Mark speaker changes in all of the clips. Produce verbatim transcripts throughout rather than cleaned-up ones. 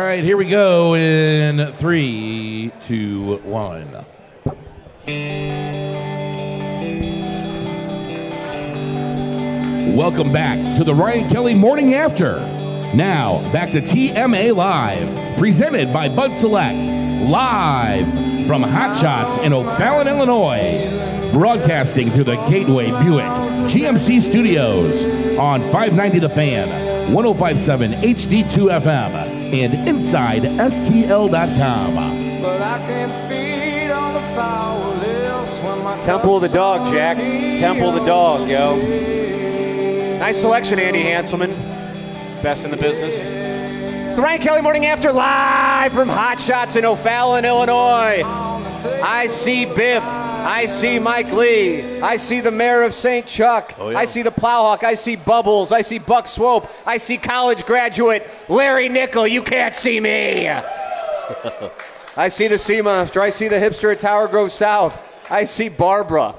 Speaker 1: right, here we go in three, two, one. Welcome back to the Ryan Kelly Morning After. Now, back to T M A Live, presented by Bud Select, live from Hot Shots in O'Fallon, Illinois, broadcasting to the Gateway Buick G M C Studios on five ninety The Fan, one oh five point seven H D two F M, and inside S T L dot com.
Speaker 2: But I can't beat on the powerless when my
Speaker 3: Temple of the Dog, Jack. Temple of the Dog, yo. Nice selection, Andy Hanselman. Best in the business. It's the Ryan Kelly Morning After, live from Hot Shots in O'Fallon, Illinois. I see Biff. I see Mike Lee. I see the mayor of Saint Chuck. Oh, yeah. I see the Plowhawk. I see Bubbles. I see Buck Swope. I see college graduate Larry Nickel. You can't see me. I see the Sea Monster. I see the hipster at Tower Grove South. I see Barbara.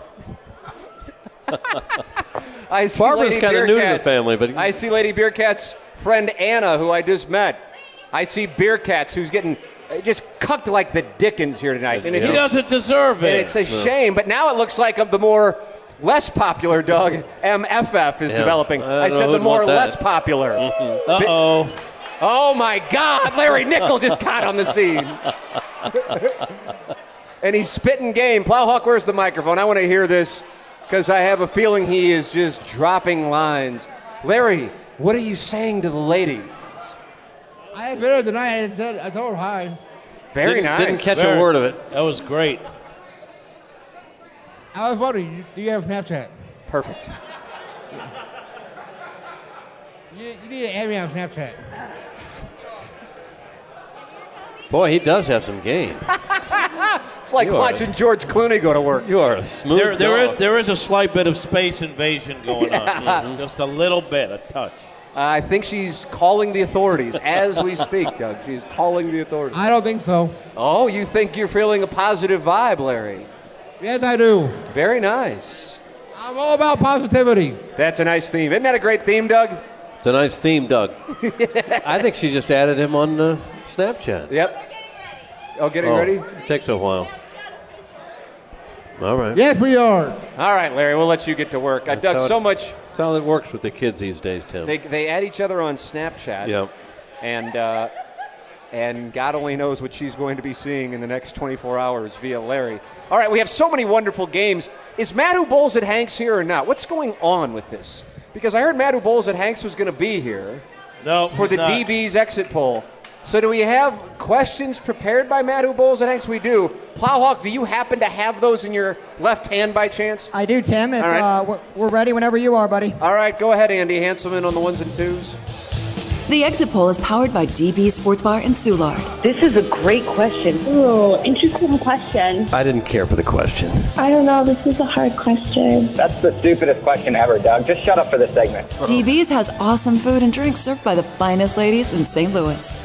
Speaker 3: I see
Speaker 4: Barbara's kind of new to the family, but
Speaker 3: I see Lady Beercat's friend Anna, who I just met. I see Beercats, who's getting just cucked like the Dickens here tonight.
Speaker 5: And he doesn't deserve it.
Speaker 3: And it's a no. shame, but now it looks like the more less popular Doug M F F is yeah. developing. I, I said the more less popular.
Speaker 5: Mm-hmm. Uh-oh.
Speaker 3: Oh, my God. Larry Nickel just got on the scene. And he's spitting game. Plowhawk, where's the microphone? I want to hear this because I have a feeling he is just dropping lines. Larry, what are you saying to the ladies?
Speaker 6: I had better tonight. I, said, I told her hi.
Speaker 3: Very
Speaker 4: didn't,
Speaker 3: nice.
Speaker 4: Didn't catch
Speaker 5: Very,
Speaker 4: a word of it.
Speaker 5: That was great.
Speaker 6: I was wondering, do you have Snapchat?
Speaker 3: Perfect.
Speaker 6: You, you need to add me on Snapchat.
Speaker 4: Boy, he does have some game.
Speaker 3: It's like you watching a, George Clooney go to work.
Speaker 4: You are a smooth
Speaker 5: there, there
Speaker 4: dog.
Speaker 5: is, there is a slight bit of space invasion going
Speaker 3: yeah.
Speaker 5: on. Mm-hmm. Just a little bit, a touch.
Speaker 3: Uh, I think she's calling the authorities as we speak, Doug. She's calling the authorities.
Speaker 6: I don't think so.
Speaker 3: Oh, you think you're feeling a positive vibe, Larry?
Speaker 6: Yes, I do.
Speaker 3: Very nice.
Speaker 6: I'm all about positivity.
Speaker 3: That's a nice theme. Isn't that a great theme, Doug?
Speaker 4: It's a nice theme, Doug. I think she just added him on uh, Snapchat.
Speaker 3: Yep. Oh, getting
Speaker 4: oh,
Speaker 3: ready?
Speaker 4: It takes a while. All right.
Speaker 6: Yes, we are.
Speaker 3: All right, Larry, we'll let you get to work. I Doug, so
Speaker 4: it,
Speaker 3: much.
Speaker 4: That's how it works with the kids these days, Tim.
Speaker 3: They, they add each other on Snapchat.
Speaker 4: Yep.
Speaker 3: And, uh, and God only knows what she's going to be seeing in the next twenty-four hours via Larry. All right, we have so many wonderful games. Is Matt Who Bowls at Hanks here or not? What's going on with this? Because I heard Matt Who Bowls at Hanks was going to be here.
Speaker 5: No,
Speaker 3: for the
Speaker 5: not.
Speaker 3: D B's exit poll. So do we have questions prepared by Matt Who Bowls at Hanks? We do. Plowhawk, do you happen to have those in your left hand by chance?
Speaker 7: I do, Tim. If,
Speaker 3: right.
Speaker 7: uh, we're, we're ready whenever you are, buddy.
Speaker 3: All right, go ahead, Andy Hanselman on the ones and twos.
Speaker 8: The exit poll is powered by D B Sports Bar in Soulard.
Speaker 9: This is a great question.
Speaker 10: Ooh, interesting question.
Speaker 4: I didn't care for the question.
Speaker 10: I don't know. This is a hard question.
Speaker 11: That's the stupidest question ever, Doug. Just shut up for this segment.
Speaker 8: D B's has awesome food and drinks served by the finest ladies in Saint Louis.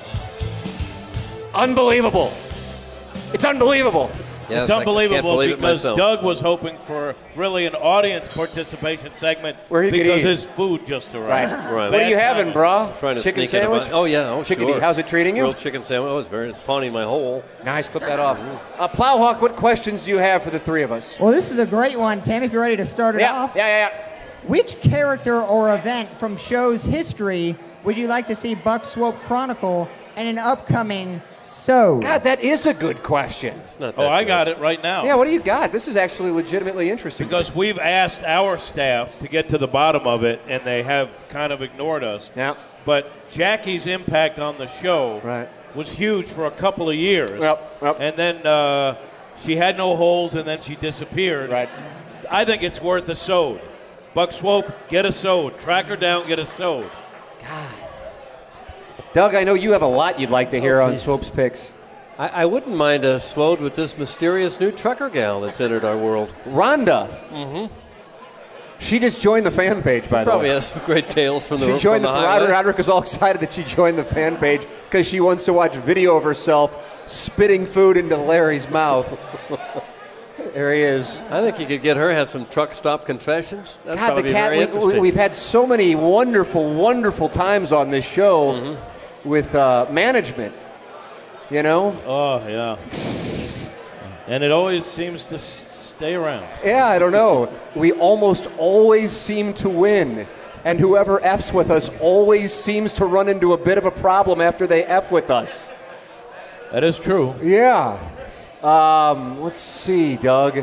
Speaker 3: Unbelievable. It's unbelievable.
Speaker 4: Yes,
Speaker 5: it's unbelievable because
Speaker 4: it
Speaker 5: Doug was hoping for really an audience participation segment
Speaker 3: Where he
Speaker 5: because
Speaker 3: could eat.
Speaker 5: his food just arrived.
Speaker 3: Right. right. What are you having, brah?
Speaker 4: Trying to
Speaker 3: chicken
Speaker 4: sneak
Speaker 3: sandwich?
Speaker 4: It oh, yeah. Oh,
Speaker 3: Chickadee.
Speaker 4: sure.
Speaker 3: How's it treating you?
Speaker 4: Grilled chicken sandwich. Oh, it's very, it's pawning my hole.
Speaker 3: Nice. Clip that off. Uh, Plowhawk, what questions do you have for the three of us?
Speaker 7: Well, this is a great one, Tim, if you're ready to start it
Speaker 3: yeah,
Speaker 7: off.
Speaker 3: Yeah, yeah, yeah.
Speaker 7: Which character or event from show's history would you like to see Buck Swope chronicle in an upcoming show?
Speaker 3: God, that is a good question.
Speaker 4: It's not that
Speaker 5: oh, I
Speaker 4: good.
Speaker 5: got it right now.
Speaker 3: Yeah, what do you got? This is actually legitimately interesting.
Speaker 5: Because we've asked our staff to get to the bottom of it, and they have kind of ignored us.
Speaker 3: Yeah.
Speaker 5: But Jackie's impact on the show
Speaker 3: right.
Speaker 5: was huge for a couple of years.
Speaker 3: Yep, yep.
Speaker 5: And then uh, she had no holes, and then she disappeared.
Speaker 3: Right.
Speaker 5: I think it's worth a sewed. Buck Swope, get a sewed. Track her down, get a sewed.
Speaker 3: God. Doug, I know you have a lot you'd like to hear okay. on Swope's picks.
Speaker 4: I, I wouldn't mind a swode with this mysterious new trucker gal that's entered our world.
Speaker 3: Rhonda.
Speaker 4: Mm-hmm.
Speaker 3: She just joined the fan page, by the way.
Speaker 4: Probably has some great tales from the
Speaker 3: She joined
Speaker 4: from
Speaker 3: the,
Speaker 4: the
Speaker 3: Roderick, Roderick was all excited that she joined the fan page because she wants to watch video of herself spitting food into Larry's mouth. There he is.
Speaker 4: I think you could get her have some truck stop confessions. That's
Speaker 3: God,
Speaker 4: probably
Speaker 3: the cat.
Speaker 4: very
Speaker 3: We,
Speaker 4: interesting.
Speaker 3: we've had so many wonderful, wonderful times on this show.
Speaker 4: Mm-hmm.
Speaker 3: with uh, management. You know?
Speaker 5: Oh, yeah. And it always seems to s- stay around.
Speaker 3: Yeah, I don't know. We almost always seem to win. And whoever F's with us always seems to run into a bit of a problem after they F with us.
Speaker 5: That is true.
Speaker 3: Yeah. Um, let's see, Doug.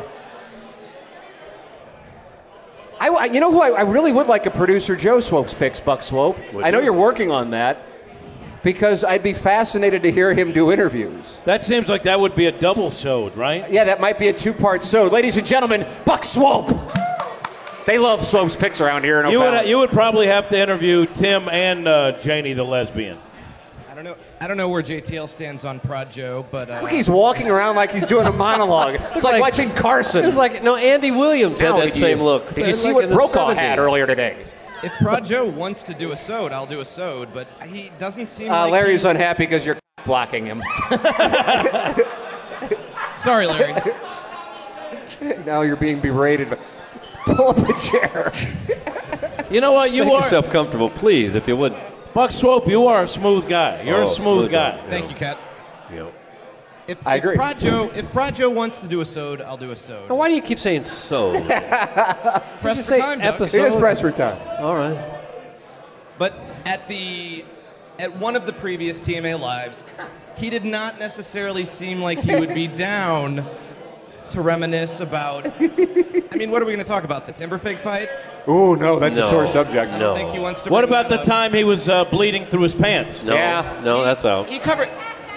Speaker 3: I, I- you know who I, I really would like a producer Joe Swope's picks, Buck Swope.
Speaker 4: Would
Speaker 3: I know
Speaker 4: you?
Speaker 3: you're working on that because I'd be fascinated to hear him do interviews.
Speaker 5: That seems like that would be a double sewed, right?
Speaker 3: Yeah, that might be a two-part show. Ladies and gentlemen, Buck Swope. They love Swope's picks around here in
Speaker 5: You
Speaker 3: O'Fallon.
Speaker 5: would, you would probably have to interview Tim and uh, Janie the lesbian.
Speaker 12: I don't know. I don't know where J T L stands on Prod Joe, but uh,
Speaker 3: Look, he's walking around like he's doing a monologue. It's like,
Speaker 4: like-
Speaker 3: watching Carson.
Speaker 4: It was like, no, Andy Williams
Speaker 3: Now,
Speaker 4: had that
Speaker 3: did
Speaker 4: same
Speaker 3: you-
Speaker 4: look.
Speaker 3: Did you see
Speaker 4: Like
Speaker 3: what
Speaker 4: in the
Speaker 3: Brokaw had
Speaker 4: seventies.
Speaker 3: earlier today?
Speaker 12: if Prod Joe wants to do a sode, I'll do a sode. But he doesn't seem.
Speaker 3: Uh,
Speaker 12: like
Speaker 3: Larry's
Speaker 12: he's...
Speaker 3: unhappy because you're blocking him.
Speaker 12: Sorry, Larry.
Speaker 3: Now you're being berated. Pull up a chair.
Speaker 5: You know what? You
Speaker 4: Make
Speaker 5: are
Speaker 4: yourself comfortable, please, if you would.
Speaker 5: Buck Swope. You are a smooth guy. You're
Speaker 4: Oh,
Speaker 5: a smooth,
Speaker 4: smooth
Speaker 5: guy.
Speaker 4: guy.
Speaker 12: Thank you, Kat.
Speaker 4: You know.
Speaker 12: If,
Speaker 3: I
Speaker 12: if
Speaker 3: agree.
Speaker 12: Prod Joe, if Prod Joe wants to do a sode, I'll do a sode.
Speaker 4: Now, why do you keep saying so?
Speaker 12: Press
Speaker 4: you
Speaker 12: for
Speaker 4: say
Speaker 12: time, Doug.
Speaker 4: episode?
Speaker 3: It is press for time.
Speaker 4: All right.
Speaker 12: But at the at one of the previous T M A lives, he did not necessarily seem like he would be down to reminisce about. I mean, what are we going to talk about? The Timberfake fight?
Speaker 3: Ooh, no, that's a
Speaker 4: No.
Speaker 3: sore subject.
Speaker 12: I
Speaker 4: No.
Speaker 12: don't think he wants to.
Speaker 5: What
Speaker 12: bring
Speaker 5: about the
Speaker 12: that up.
Speaker 5: time he was uh, bleeding through his pants?
Speaker 4: No,
Speaker 3: Yeah.
Speaker 4: no, that's out.
Speaker 12: He covered.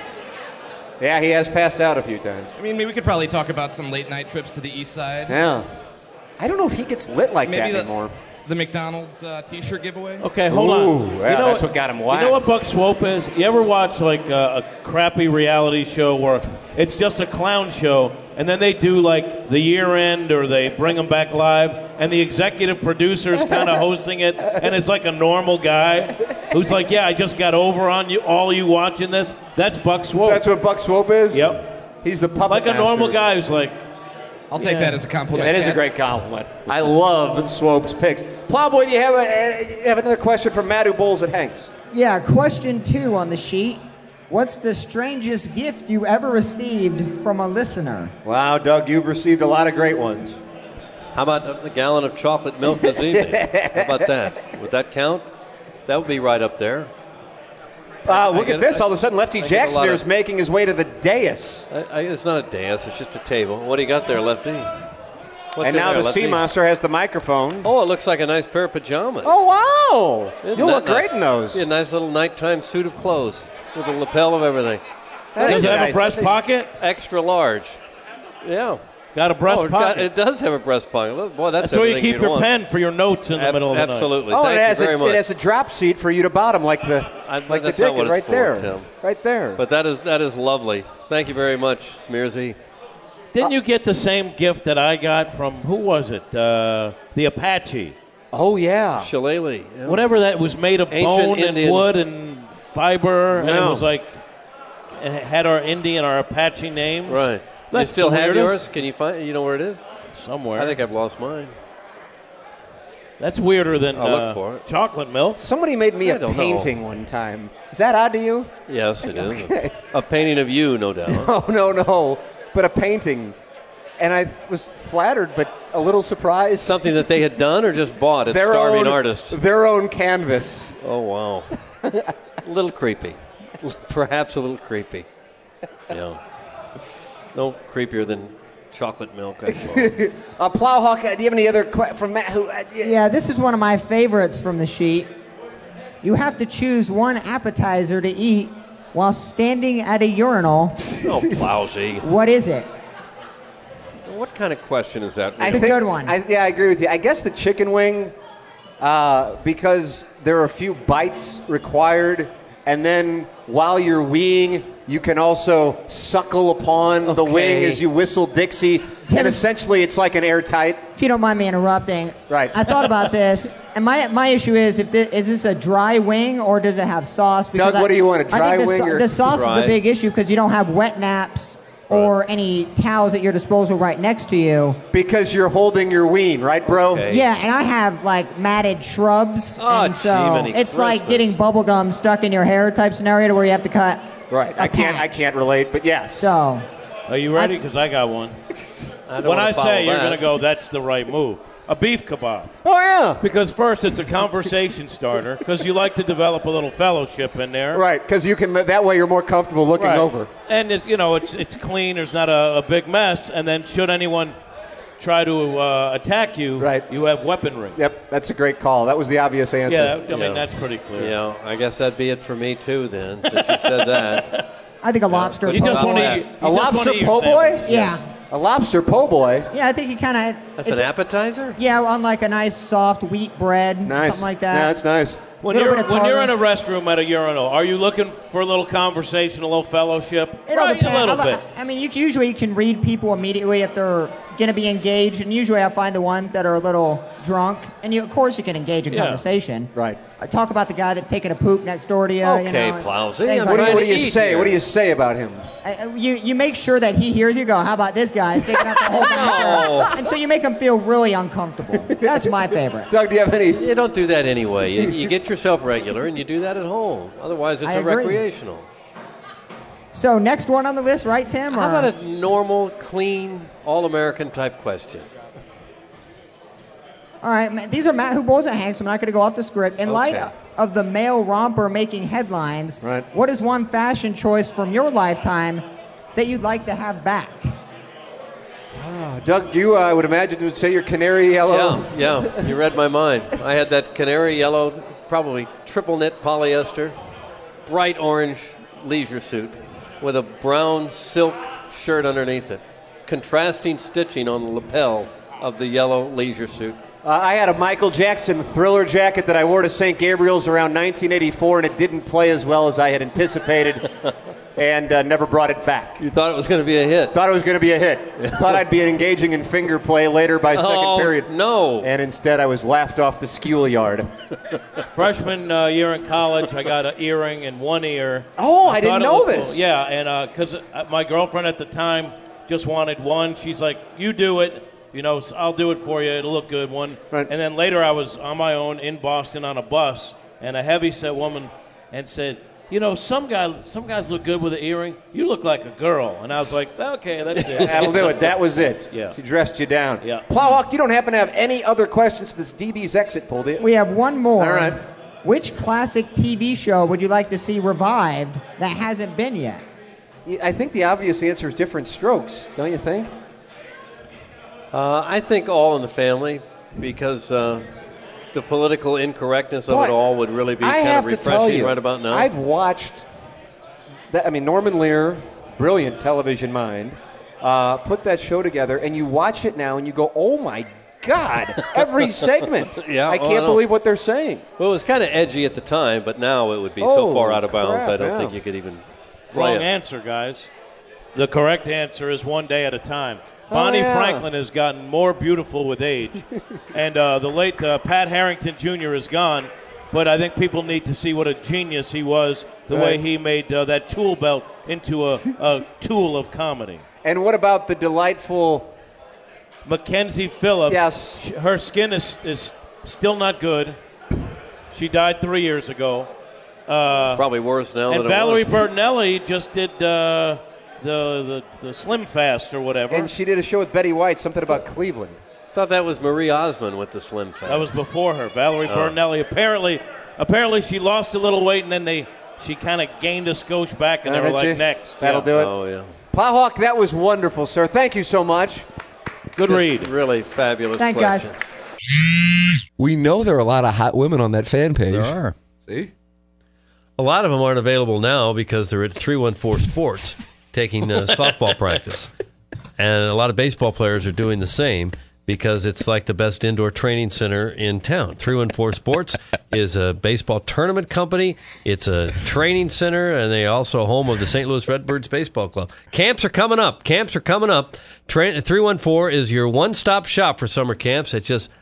Speaker 3: Yeah, he has passed out a few times.
Speaker 12: I mean, maybe we could probably talk about some late night trips to the east side.
Speaker 3: Yeah. I don't know if he gets lit like
Speaker 12: Maybe
Speaker 3: that
Speaker 12: the,
Speaker 3: anymore.
Speaker 12: the McDonald's uh, T-shirt giveaway.
Speaker 5: Okay, hold
Speaker 3: Ooh,
Speaker 5: on.
Speaker 3: yeah,
Speaker 5: you know
Speaker 3: that's what got him whacked.
Speaker 5: You know what Buck Swope is? You ever watch like a, a crappy reality show where it's just a clown show, and then they do like the year end or they bring them back live, and the executive producer's kind of hosting it, and it's like a normal guy who's like, "Yeah, I just got over on you, all you watching this." That's Buck Swope.
Speaker 3: That's what Buck Swope is?
Speaker 5: Yep.
Speaker 3: He's the puppet
Speaker 5: Like a normal
Speaker 3: master.
Speaker 5: guy who's like,
Speaker 12: I'll take
Speaker 5: Yeah.
Speaker 12: that as a compliment.
Speaker 3: That is a
Speaker 12: Kat.
Speaker 3: great compliment. I love Swope's picks. Plowboy, do you have, a, you have another question from Matt who bowls at Hanks?
Speaker 7: Yeah, question two on the sheet. What's the strangest gift you ever received from a listener?
Speaker 3: Wow, Doug, you've received a lot of great ones.
Speaker 4: How about the gallon of chocolate milk this evening? How about that? Would that count? That would be right up there.
Speaker 3: Uh, look
Speaker 4: get-
Speaker 3: at this.
Speaker 4: I-
Speaker 3: All of a sudden, Lefty
Speaker 4: I get a lot
Speaker 3: Jacksmere is
Speaker 4: of-
Speaker 3: making his way to the dais.
Speaker 4: I, I, it's not a dais. It's just a table. What do you got there, Lefty? What's
Speaker 3: and
Speaker 4: in
Speaker 3: now
Speaker 4: there,
Speaker 3: the Sea
Speaker 4: Lefty?
Speaker 3: Monster has the microphone.
Speaker 4: Oh, it looks like a nice pair of pajamas.
Speaker 3: Oh, wow.
Speaker 4: Isn't
Speaker 3: You
Speaker 4: that
Speaker 3: look great
Speaker 4: nice?
Speaker 3: in those.
Speaker 4: Yeah, nice little nighttime suit of clothes with a lapel of everything.
Speaker 3: That
Speaker 5: does
Speaker 3: is
Speaker 5: it have
Speaker 3: nice.
Speaker 5: a breast pocket?
Speaker 4: Extra large. Yeah.
Speaker 5: Got a breast
Speaker 4: Oh, it, got-
Speaker 5: pocket.
Speaker 4: it does have a breast pocket. Look, boy, that's,
Speaker 5: That's where you
Speaker 4: everything
Speaker 5: keep
Speaker 4: you'd
Speaker 5: your
Speaker 4: want.
Speaker 5: pen for your notes in the
Speaker 4: Ab-
Speaker 5: middle of the night.
Speaker 4: Absolutely.
Speaker 3: Oh,
Speaker 4: Thank
Speaker 3: it has,
Speaker 4: you very
Speaker 3: a,
Speaker 4: much.
Speaker 3: it has a drop seat for you to bottom, like the,
Speaker 4: I-
Speaker 3: like the
Speaker 4: that's not
Speaker 3: ticket
Speaker 4: what it's
Speaker 3: right
Speaker 4: for,
Speaker 3: there.
Speaker 4: Tim.
Speaker 3: Right there.
Speaker 4: But that is that is lovely. Thank you very much, Smearsy.
Speaker 5: Didn't you get the same gift that I got from, who was it? Uh, the Apache.
Speaker 3: oh, yeah.
Speaker 4: Shillelagh. Yeah.
Speaker 5: Whatever that was made of
Speaker 4: Ancient
Speaker 5: bone
Speaker 4: Indian-
Speaker 5: and wood and fiber, and it
Speaker 3: No.
Speaker 5: was like, it had our Indian, our Apache name.
Speaker 4: Right.
Speaker 5: That's
Speaker 4: you still
Speaker 5: the
Speaker 4: have
Speaker 5: weirdest.
Speaker 4: yours? Can you find? You know where it is?
Speaker 5: Somewhere.
Speaker 4: I think I've lost mine.
Speaker 5: That's weirder than
Speaker 4: I'll look
Speaker 5: uh,
Speaker 4: for it.
Speaker 5: chocolate milk.
Speaker 3: Somebody made me
Speaker 4: I
Speaker 3: a
Speaker 4: don't know.
Speaker 3: painting one time. Is that odd to you?
Speaker 4: Yes, it is. A painting of you, no doubt.
Speaker 3: Oh, no, no. But a painting. And I was flattered, but a little surprised.
Speaker 4: Something that they had done or just bought at
Speaker 3: their
Speaker 4: Starving
Speaker 3: own,
Speaker 4: Artists.
Speaker 3: Their own canvas.
Speaker 4: Oh, wow. A little creepy. Perhaps a little creepy. Yeah. No creepier than chocolate milk, I suppose.
Speaker 3: uh, Plowhawk, uh, do you have any other que- from Matt? Who? Uh, yeah.
Speaker 7: Yeah, this is one of my favorites from the sheet. You have to choose one appetizer to eat while standing at a urinal.
Speaker 4: Oh, lousy.
Speaker 7: What is it?
Speaker 4: What kind of question is that?
Speaker 7: It's a good one.
Speaker 3: I, yeah, I agree with you. I guess the chicken wing, uh, because there are a few bites required, and then while you're weeing, you can also suckle upon the
Speaker 7: Okay.
Speaker 3: wing as you whistle Dixie,
Speaker 7: Tim-
Speaker 3: and essentially it's like an airtight.
Speaker 7: If you don't mind me interrupting,
Speaker 3: Right.
Speaker 7: I thought about this, and my my issue is if this, is this a dry wing or does it have sauce? Because
Speaker 3: Doug, what
Speaker 7: I,
Speaker 3: do you want, a
Speaker 7: I
Speaker 3: dry
Speaker 7: think the,
Speaker 3: wing
Speaker 7: sa-
Speaker 3: or-
Speaker 7: the sauce is
Speaker 4: Dry.
Speaker 7: a big issue because you don't have wet naps or any towels at your disposal right next to you.
Speaker 3: Because you're holding your ween, right, bro?
Speaker 4: Okay.
Speaker 7: Yeah, and I have like matted shrubs,
Speaker 4: Oh,
Speaker 7: and so
Speaker 4: Jiminy
Speaker 7: it's like
Speaker 4: Christmas.
Speaker 7: getting bubble gum stuck in your hair type scenario to where you have to cut.
Speaker 3: Right.
Speaker 7: a
Speaker 3: I can't. I
Speaker 7: patch.
Speaker 3: can't relate, but yes.
Speaker 7: So,
Speaker 5: Are you ready? Because I got one.
Speaker 4: I don't
Speaker 5: When
Speaker 4: wanna
Speaker 5: I
Speaker 4: follow
Speaker 5: say you're
Speaker 4: that.
Speaker 5: going to go, that's the right move. A beef kebab.
Speaker 3: Oh yeah.
Speaker 5: Because first, it's a conversation starter, because you like to develop a little fellowship in there.
Speaker 3: Right. Because you can. That way, you're more comfortable looking
Speaker 5: Right.
Speaker 3: over.
Speaker 5: And, it, you know, it's it's clean. There's not a, a big mess. And then should anyone try to uh, attack you,
Speaker 3: Right.
Speaker 5: you have weaponry.
Speaker 3: Yep. That's a great call. That was the obvious answer.
Speaker 5: Yeah, I mean,
Speaker 4: Yeah.
Speaker 5: that's pretty clear.
Speaker 4: You know, I guess that'd be it for me too. Then, since you said that,
Speaker 7: I think a lobster.
Speaker 5: You
Speaker 7: po'
Speaker 5: just want
Speaker 7: boy.
Speaker 5: to
Speaker 4: boy.
Speaker 5: eat
Speaker 3: A lobster po' boy?
Speaker 7: Yeah,
Speaker 3: A lobster po' boy.
Speaker 7: yeah. I think you kind of.
Speaker 4: that's an appetizer.
Speaker 7: Yeah, on like a nice soft wheat bread,
Speaker 3: Nice.
Speaker 7: something like that.
Speaker 3: Yeah, that's nice.
Speaker 5: When
Speaker 7: Little
Speaker 5: you're
Speaker 7: bit of
Speaker 5: when you're in
Speaker 7: tartar.
Speaker 5: a restroom at a urinal, are you looking for a little conversation, a little fellowship?
Speaker 7: It all
Speaker 5: Right,
Speaker 7: depends.
Speaker 5: a little
Speaker 7: I,
Speaker 5: bit.
Speaker 7: I mean, you can, usually you can read people immediately if they're going to be engaged, and usually I find the ones that are a little drunk, and you, of course you can engage in
Speaker 5: Yeah.
Speaker 7: conversation.
Speaker 3: Right.
Speaker 7: I talk about the guy that's taking a poop next door to you.
Speaker 4: Okay,
Speaker 7: you know,
Speaker 4: Plowsy,
Speaker 7: things
Speaker 4: I'm
Speaker 3: What do
Speaker 7: like
Speaker 3: you,
Speaker 4: trying
Speaker 3: what
Speaker 7: that.
Speaker 3: do you
Speaker 4: to eat
Speaker 3: say?
Speaker 4: here.
Speaker 3: What do you say about him?
Speaker 7: Uh, You you make sure that he hears you go, how about this guy sticking out the whole bathroom? And so you make him feel really uncomfortable. That's my favorite.
Speaker 3: Doug, do you have any?
Speaker 4: You don't do that anyway. You, you get yourself regular, and you do that at home. Otherwise, it's
Speaker 7: I
Speaker 4: a
Speaker 7: agree.
Speaker 4: recreational.
Speaker 7: So next one on the list, right, Tim?
Speaker 4: How
Speaker 7: Or-
Speaker 4: about a normal, clean, all-American type question?
Speaker 7: All right, ma- these are Matt Who Bowls at Hank, so I'm not going to go off the script. In light
Speaker 4: Okay.
Speaker 7: of the male romper making headlines,
Speaker 3: Right.
Speaker 7: what is one fashion choice from your lifetime that you'd like to have back?
Speaker 3: Uh, Doug, you, uh, I would imagine, would say your canary yellow.
Speaker 4: Yeah, yeah. You read my mind. I had that canary yellow, probably triple knit polyester, bright orange leisure suit with a brown silk shirt underneath it, contrasting stitching on the lapel of the yellow leisure suit.
Speaker 3: Uh, I had a Michael Jackson Thriller jacket that I wore to Saint Gabriel's around nineteen eighty-four, and it didn't play as well as I had anticipated, and uh, never brought it back.
Speaker 4: You thought it was going to be a hit.
Speaker 3: Thought it was going to be a hit. Thought I'd be engaging in finger play later by second
Speaker 4: Oh,
Speaker 3: period.
Speaker 4: no.
Speaker 3: And instead, I was laughed off the schoolyard.
Speaker 5: Freshman uh, year in college, I got an earring in one ear.
Speaker 3: Oh, I didn't
Speaker 5: thought it
Speaker 3: know
Speaker 5: looked
Speaker 3: this.
Speaker 5: cool. Yeah, and because uh, my girlfriend at the time just wanted one. She's like, "You do it. You know, s- I'll do it for you. It'll look good." One.
Speaker 3: Right.
Speaker 5: And then later, I was on my own in Boston on a bus, and a heavyset woman and said, "You know, some guy, some guys look good with an earring. You look like a girl." And I was like, "Okay, that's it."
Speaker 3: That'll do it. That was it.
Speaker 5: Yeah.
Speaker 3: She dressed you down.
Speaker 5: Yeah.
Speaker 3: Plowhawk, you don't happen to have any other questions to this D B's exit poll, do you?
Speaker 7: We have one more.
Speaker 3: All right.
Speaker 7: Which classic T V show would you like to see revived that hasn't been yet?
Speaker 3: I think the obvious answer is Different Strokes, don't you think?
Speaker 4: Uh, I think All in the Family, because uh, the political incorrectness of
Speaker 3: Boy,
Speaker 4: it all would really be
Speaker 3: I
Speaker 4: kind
Speaker 3: have
Speaker 4: of
Speaker 3: to
Speaker 4: refreshing
Speaker 3: tell you,
Speaker 4: right about now.
Speaker 3: I've watched that. I mean, Norman Lear, brilliant television mind, uh, put that show together, and you watch it now, and you go, "Oh my God!" Every segment.
Speaker 4: Yeah,
Speaker 3: I
Speaker 4: well, I
Speaker 3: can't
Speaker 4: know.
Speaker 3: believe what they're saying.
Speaker 4: Well, it was kind of edgy at the time, but now it would be so
Speaker 3: Oh,
Speaker 4: far out of bounds,
Speaker 3: crap,
Speaker 4: I don't
Speaker 3: yeah.
Speaker 4: think you could even play
Speaker 5: Wrong
Speaker 4: it.
Speaker 5: answer, guys. The correct answer is one day at a time. Bonnie
Speaker 3: yeah.
Speaker 5: Franklin has gotten more beautiful with age. and uh, the late uh, Pat Harrington Junior is gone, but I think people need to see what a genius he was, the way
Speaker 3: Right.
Speaker 5: he made uh, that tool belt into a, a tool of comedy.
Speaker 3: And what about the delightful?
Speaker 5: Mackenzie Phillips,
Speaker 3: Yes.
Speaker 5: sh- her skin is, is still not good. She died three years ago. Uh,
Speaker 4: Probably worse now
Speaker 5: and
Speaker 4: than
Speaker 5: Valerie
Speaker 4: it was.
Speaker 5: Bertinelli just did uh, the, the the Slim Fast or whatever.
Speaker 3: And she did a show with Betty White, something about Cleveland.
Speaker 4: thought that was Marie Osmond with the Slim Fast.
Speaker 5: That was before her. Valerie
Speaker 4: Oh.
Speaker 5: Bertinelli. Apparently, apparently she lost a little weight and then they she kind of gained a skosh back and
Speaker 3: Oh,
Speaker 5: they were
Speaker 3: did
Speaker 5: like
Speaker 3: she?
Speaker 5: next.
Speaker 3: That'll
Speaker 5: Yeah.
Speaker 3: do it.
Speaker 4: Oh, yeah.
Speaker 3: Plowhawk, that was wonderful, sir. Thank you so much.
Speaker 5: Good
Speaker 4: Just
Speaker 5: read.
Speaker 4: Really fabulous
Speaker 7: Thank you, guys.
Speaker 4: questions.
Speaker 13: We know there are a lot of hot women on that fan page.
Speaker 1: There are.
Speaker 13: See?
Speaker 4: A lot of them aren't available now because they're at three one four Sports taking uh, softball practice. And a lot of baseball players are doing the same because it's like the best indoor training center in town. three one four Sports is a baseball tournament company. It's a training center, and they also home of the Saint Louis Redbirds Baseball Club. Camps are coming up. Camps are coming up. Tra- three one four is your one-stop shop for summer camps at just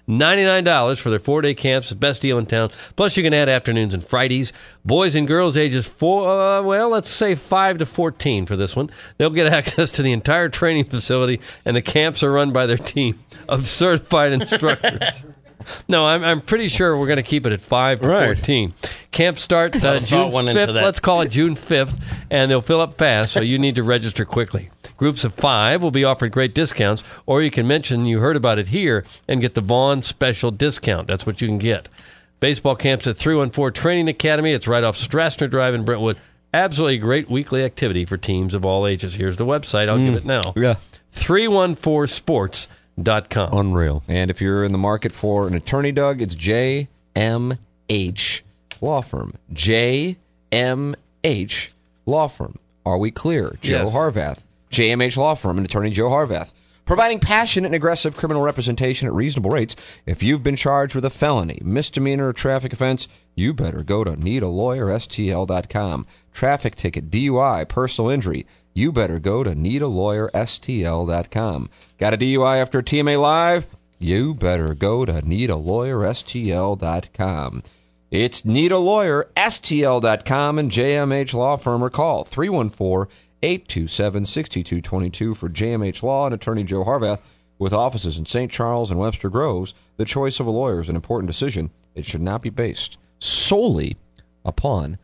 Speaker 4: ninety-nine dollars for their four-day camps. The best deal in town. Plus, you can add afternoons and Fridays. Boys and girls ages four, uh, well, let's say five to fourteen for this one. They'll get access to the entire training facility, and the camps are run by their team of certified instructors. No, I'm I'm pretty sure we're going to keep it at five to
Speaker 14: Right.
Speaker 4: fourteen. Camp start uh, June
Speaker 14: one into
Speaker 4: fifth.
Speaker 14: that.
Speaker 4: Let's call it June fifth, and they'll fill up fast, so you need to register quickly. Groups of five will be offered great discounts, or you can mention you heard about it here and get the Vaughn special discount. That's what you can get. Baseball camps at three one four Training Academy. It's right off Strassner Drive in Brentwood. Absolutely great weekly activity for teams of all ages. Here's the website. I'll
Speaker 13: Mm.
Speaker 4: give it now.
Speaker 13: Yeah.
Speaker 4: three one four sports dot com.
Speaker 13: Unreal. And if you're in the market for an attorney, Doug, it's J M H Law Firm. J M H Law Firm. Are we clear? Joe
Speaker 4: Yes.
Speaker 13: Harvath. J M H Law Firm and attorney Joe Harvath. Providing passionate and aggressive criminal representation at reasonable rates. If you've been charged with a felony, misdemeanor, or traffic offense, you better go to need a lawyer S T L dot com. Traffic ticket, D U I, personal injury, you better go to need a lawyer S T L dot com. Got a D U I after T M A Live? You better go to need a lawyer S T L dot com. It's need a lawyer S T L dot com and J M H Law Firm, or call three one four, eight two seven, six two two two for J M H Law and attorney Joe Harvath. With offices in Saint Charles and Webster Groves, the choice of a lawyer is an important decision. It should not be based solely upon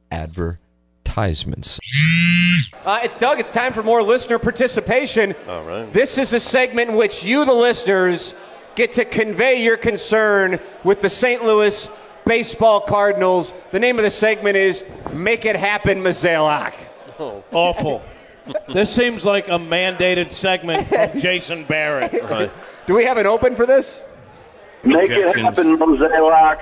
Speaker 13: advertisements.
Speaker 3: Uh, it's Doug. It's time for more listener participation.
Speaker 14: All right.
Speaker 3: This is a segment in which you, the listeners, get to convey your concern with the Saint Louis Baseball Cardinals. The name of the segment is Make It Happen, Mozeliak.
Speaker 5: Oh. Awful. This seems like a mandated segment from Jason Barrett.
Speaker 14: Right.
Speaker 3: Do we have an open for this?
Speaker 15: Make it happen, Mozeliak.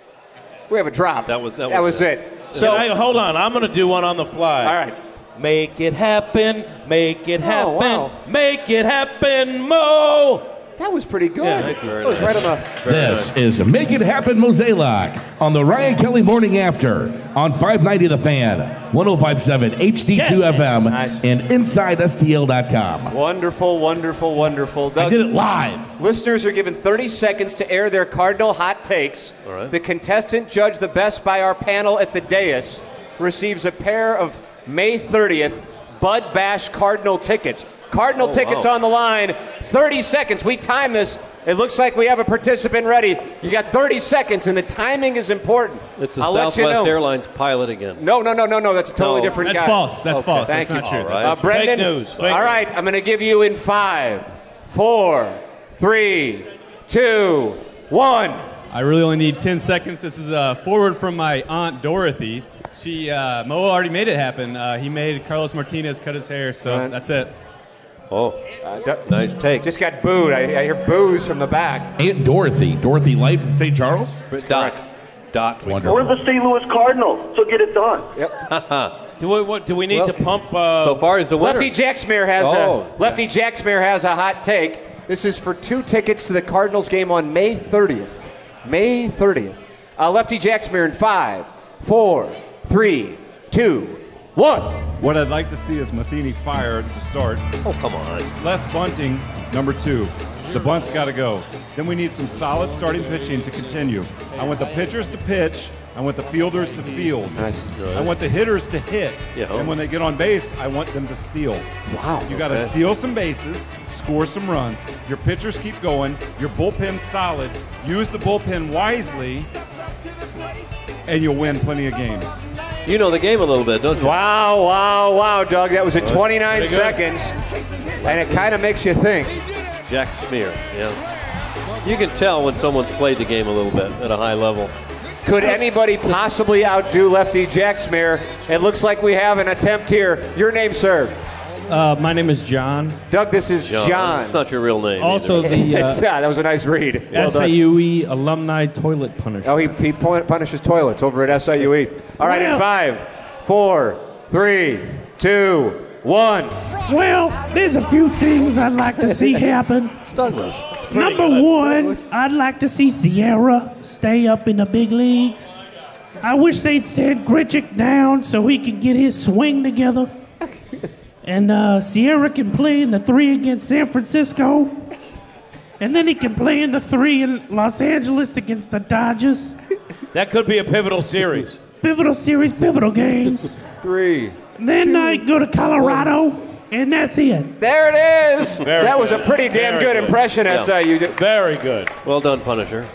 Speaker 3: We have a drop.
Speaker 14: That was that was,
Speaker 3: That was it.
Speaker 5: So I, hold on, I'm going to do one on the fly.
Speaker 3: All right.
Speaker 5: Make it happen, make it happen,
Speaker 3: wow.
Speaker 5: make it happen, Mo.
Speaker 3: That was pretty good.
Speaker 5: Yeah, thank you.
Speaker 3: That was right on the...
Speaker 1: This is Make It Happen Mozeliak on the Ryan Kelly Morning After on five ninety The Fan, one oh five point seven H D two F M,
Speaker 3: Nice.
Speaker 1: and inside S T L dot com.
Speaker 3: Wonderful, wonderful, wonderful.
Speaker 1: I
Speaker 3: Doug,
Speaker 1: did it live.
Speaker 3: listeners are given thirty seconds to air their Cardinal hot takes.
Speaker 14: All right.
Speaker 3: The contestant judged the best by our panel at the dais receives a pair of May thirtieth Bud Bash Cardinal tickets. Cardinal
Speaker 14: Oh,
Speaker 3: tickets
Speaker 14: wow.
Speaker 3: on the line. thirty seconds. We time this. It looks like we have a participant ready. You got thirty seconds, and the timing is important.
Speaker 14: It's a
Speaker 3: I'll let you
Speaker 14: Southwest
Speaker 3: know.
Speaker 14: Airlines pilot again.
Speaker 3: No, no, no, no, no. That's a totally
Speaker 14: No.
Speaker 3: different
Speaker 16: That's
Speaker 3: guy.
Speaker 16: false. That's
Speaker 14: Okay.
Speaker 16: false.
Speaker 3: Thank
Speaker 16: That's
Speaker 3: you.
Speaker 16: not true.
Speaker 14: All right.
Speaker 3: Uh, Brendan,
Speaker 5: Fake news, fake
Speaker 3: all
Speaker 5: news.
Speaker 3: right, I'm going to give you in five, four, three, two, one.
Speaker 16: I really only need ten seconds. This is a forward from my Aunt Dorothy. She, uh, Mo already made it happen. Uh, he made Carlos Martinez cut his hair, so
Speaker 3: Right.
Speaker 16: that's it.
Speaker 14: Oh,
Speaker 3: Uh, d-
Speaker 14: nice take.
Speaker 3: Just got booed. I, I hear boos from the back.
Speaker 1: Aunt Dorothy. Dorothy Light from Saint Charles.
Speaker 14: Dot. Dot.
Speaker 1: Wonderful.
Speaker 15: We're the Saint Louis Cardinals, so get it done.
Speaker 5: Do we, what, do we need
Speaker 14: Well,
Speaker 5: to pump? Uh,
Speaker 14: So far, he's the winner.
Speaker 3: Lefty Jacksmere has
Speaker 14: Oh.
Speaker 3: a Lefty Jacksmere has a hot take. This is for two tickets to the Cardinals game on May thirtieth. May thirtieth. Uh, Lefty Jacksmere in five, four, three, two, one.
Speaker 17: What I'd like to see is Matheny fired to start.
Speaker 14: Oh, come on.
Speaker 17: Less bunting, number two. The bunt's got to go. Then we need some solid starting pitching to continue. I want the pitchers to pitch. I want the fielders to field.
Speaker 3: Nice.
Speaker 17: I want the hitters to hit.
Speaker 14: Yeah.
Speaker 17: And when they get on base, I want them to steal.
Speaker 3: Wow.
Speaker 17: You got to
Speaker 14: Okay.
Speaker 17: steal some bases, score some runs. Your pitchers keep going. Your bullpen's solid. Use the bullpen wisely, and you'll win plenty of games.
Speaker 14: You know the game a little bit, don't you?
Speaker 3: Wow, wow, wow, Doug. That was at twenty-nine
Speaker 5: Pretty good.
Speaker 3: seconds. And it kind of makes you think.
Speaker 14: Jack Smear, yeah. You can tell when someone's played the game a little bit at a high level.
Speaker 3: Could anybody possibly outdo Lefty Jacksmere? It looks like we have an attempt here. Your name, sir?
Speaker 18: Uh, my name is John.
Speaker 3: Doug, this is
Speaker 14: John.
Speaker 3: John.
Speaker 14: It's not your real name.
Speaker 18: Also
Speaker 14: either.
Speaker 18: the
Speaker 3: It's,
Speaker 18: uh,
Speaker 3: yeah, that was a nice read. Well
Speaker 18: S
Speaker 3: done.
Speaker 18: I U E Alumni Toilet Punisher.
Speaker 3: Oh, he, he pu- punishes toilets over at S I U E. All right, in
Speaker 18: Well-
Speaker 3: five, four, three, two, one.
Speaker 19: Well, there's a few things I'd like to see happen.
Speaker 14: It's Douglas. It's
Speaker 19: Number
Speaker 14: good.
Speaker 19: one, I'd like to see Sierra stay up in the big leagues. I wish they'd send Grichuk down so he could get his swing together. And uh, Sierra can play in the three against San Francisco. And then he can play in the three in Los Angeles against the Dodgers.
Speaker 5: That could be a pivotal series.
Speaker 19: Pivotal series, pivotal games.
Speaker 13: Three.
Speaker 19: Then
Speaker 13: two,
Speaker 19: I go to Colorado, one. And that's it.
Speaker 13: There it is.
Speaker 5: Very
Speaker 13: that was
Speaker 5: good.
Speaker 13: a pretty damn
Speaker 5: Very
Speaker 13: good,
Speaker 5: good.
Speaker 13: impression,
Speaker 14: Yeah.
Speaker 13: S I U did.
Speaker 5: Very good.
Speaker 14: Well done, Punisher.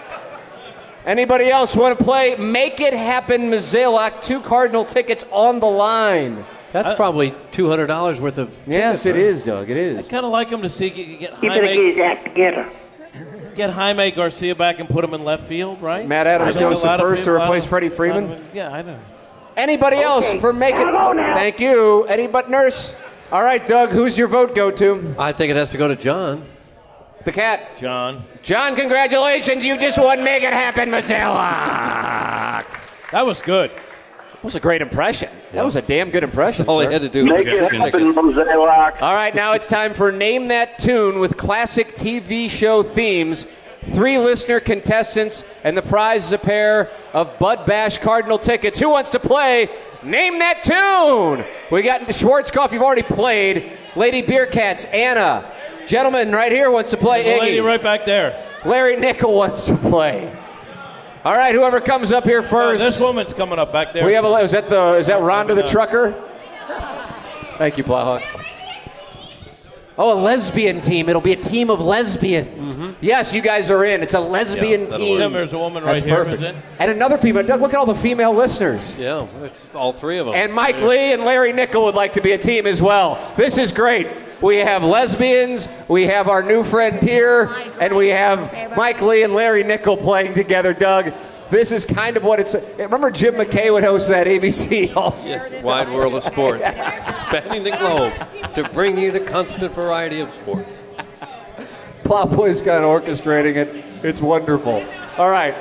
Speaker 3: Anybody else want to play Make It Happen Mazalak? Two Cardinal tickets on the line.
Speaker 14: That's
Speaker 5: I-
Speaker 14: probably two hundred dollars worth of
Speaker 3: Yes,
Speaker 14: tickets,
Speaker 3: it
Speaker 14: right?
Speaker 3: is, Doug. It
Speaker 5: I
Speaker 3: is.
Speaker 5: kind of like him to see get, get
Speaker 9: He better get
Speaker 5: Jaime,
Speaker 9: his act together.
Speaker 5: get Jaime Garcia back and put him in left field, right?
Speaker 3: Matt Adams
Speaker 5: I think
Speaker 3: goes
Speaker 5: a
Speaker 3: to
Speaker 5: lot of
Speaker 3: first to
Speaker 5: people- a lot
Speaker 3: replace
Speaker 5: of-
Speaker 3: Freddie
Speaker 5: a lot
Speaker 3: Freeman.
Speaker 5: of- Yeah, I know.
Speaker 3: Anybody else for Make It?
Speaker 9: I'll go now.
Speaker 3: Thank you. Any but Nurse? All right, Doug, who's your vote go to?
Speaker 14: I think it has to go to John.
Speaker 3: The cat.
Speaker 5: John.
Speaker 3: John, congratulations. You just won Make It Happen Mazalak.
Speaker 5: That was good.
Speaker 3: That was a great impression. That was a damn good impression.
Speaker 14: All
Speaker 3: sir.
Speaker 14: he had to do
Speaker 15: Make
Speaker 14: was
Speaker 15: it
Speaker 14: get
Speaker 15: happen,
Speaker 14: tickets.
Speaker 15: Mosaic.
Speaker 3: All right, now it's time for Name That Tune with classic T V show themes. Three listener contestants, and the prize is a pair of Bud Bash Cardinal tickets. Who wants to play Name That Tune? We got Schwarzkopf, you've already played. Lady Beercats, Anna. Gentleman right here wants to play
Speaker 5: The
Speaker 3: Iggy.
Speaker 5: lady right back there.
Speaker 3: Larry Nickel wants to play. All right, whoever comes up here
Speaker 5: Oh,
Speaker 3: first.
Speaker 5: this woman's coming up back there.
Speaker 3: we have a. Is that the? Is that Rhonda the trucker? Thank you, Plowhawk. Oh, a lesbian team. It'll be a team of lesbians. Yes, you guys are in. It's a lesbian
Speaker 14: Yeah, that'll
Speaker 3: team.
Speaker 5: Tim, there's a woman
Speaker 3: That's
Speaker 5: right here.
Speaker 3: perfect.
Speaker 5: Is it?
Speaker 3: And another female. Doug, look at all the female listeners.
Speaker 14: Yeah, it's all three of them.
Speaker 3: And Mike Lee and Larry Nickel would like to be a team as well. This is great. We have lesbians, we have our new friend here, and we have Mike Lee and Larry Nickel playing together, Doug. This is kind of what it's. Remember Jim McKay would host that A B C also.
Speaker 14: Yes, wide world of sports, spanning the globe to bring you the constant variety of sports.
Speaker 3: Plowboy's kind of orchestrating it. It's wonderful. All right.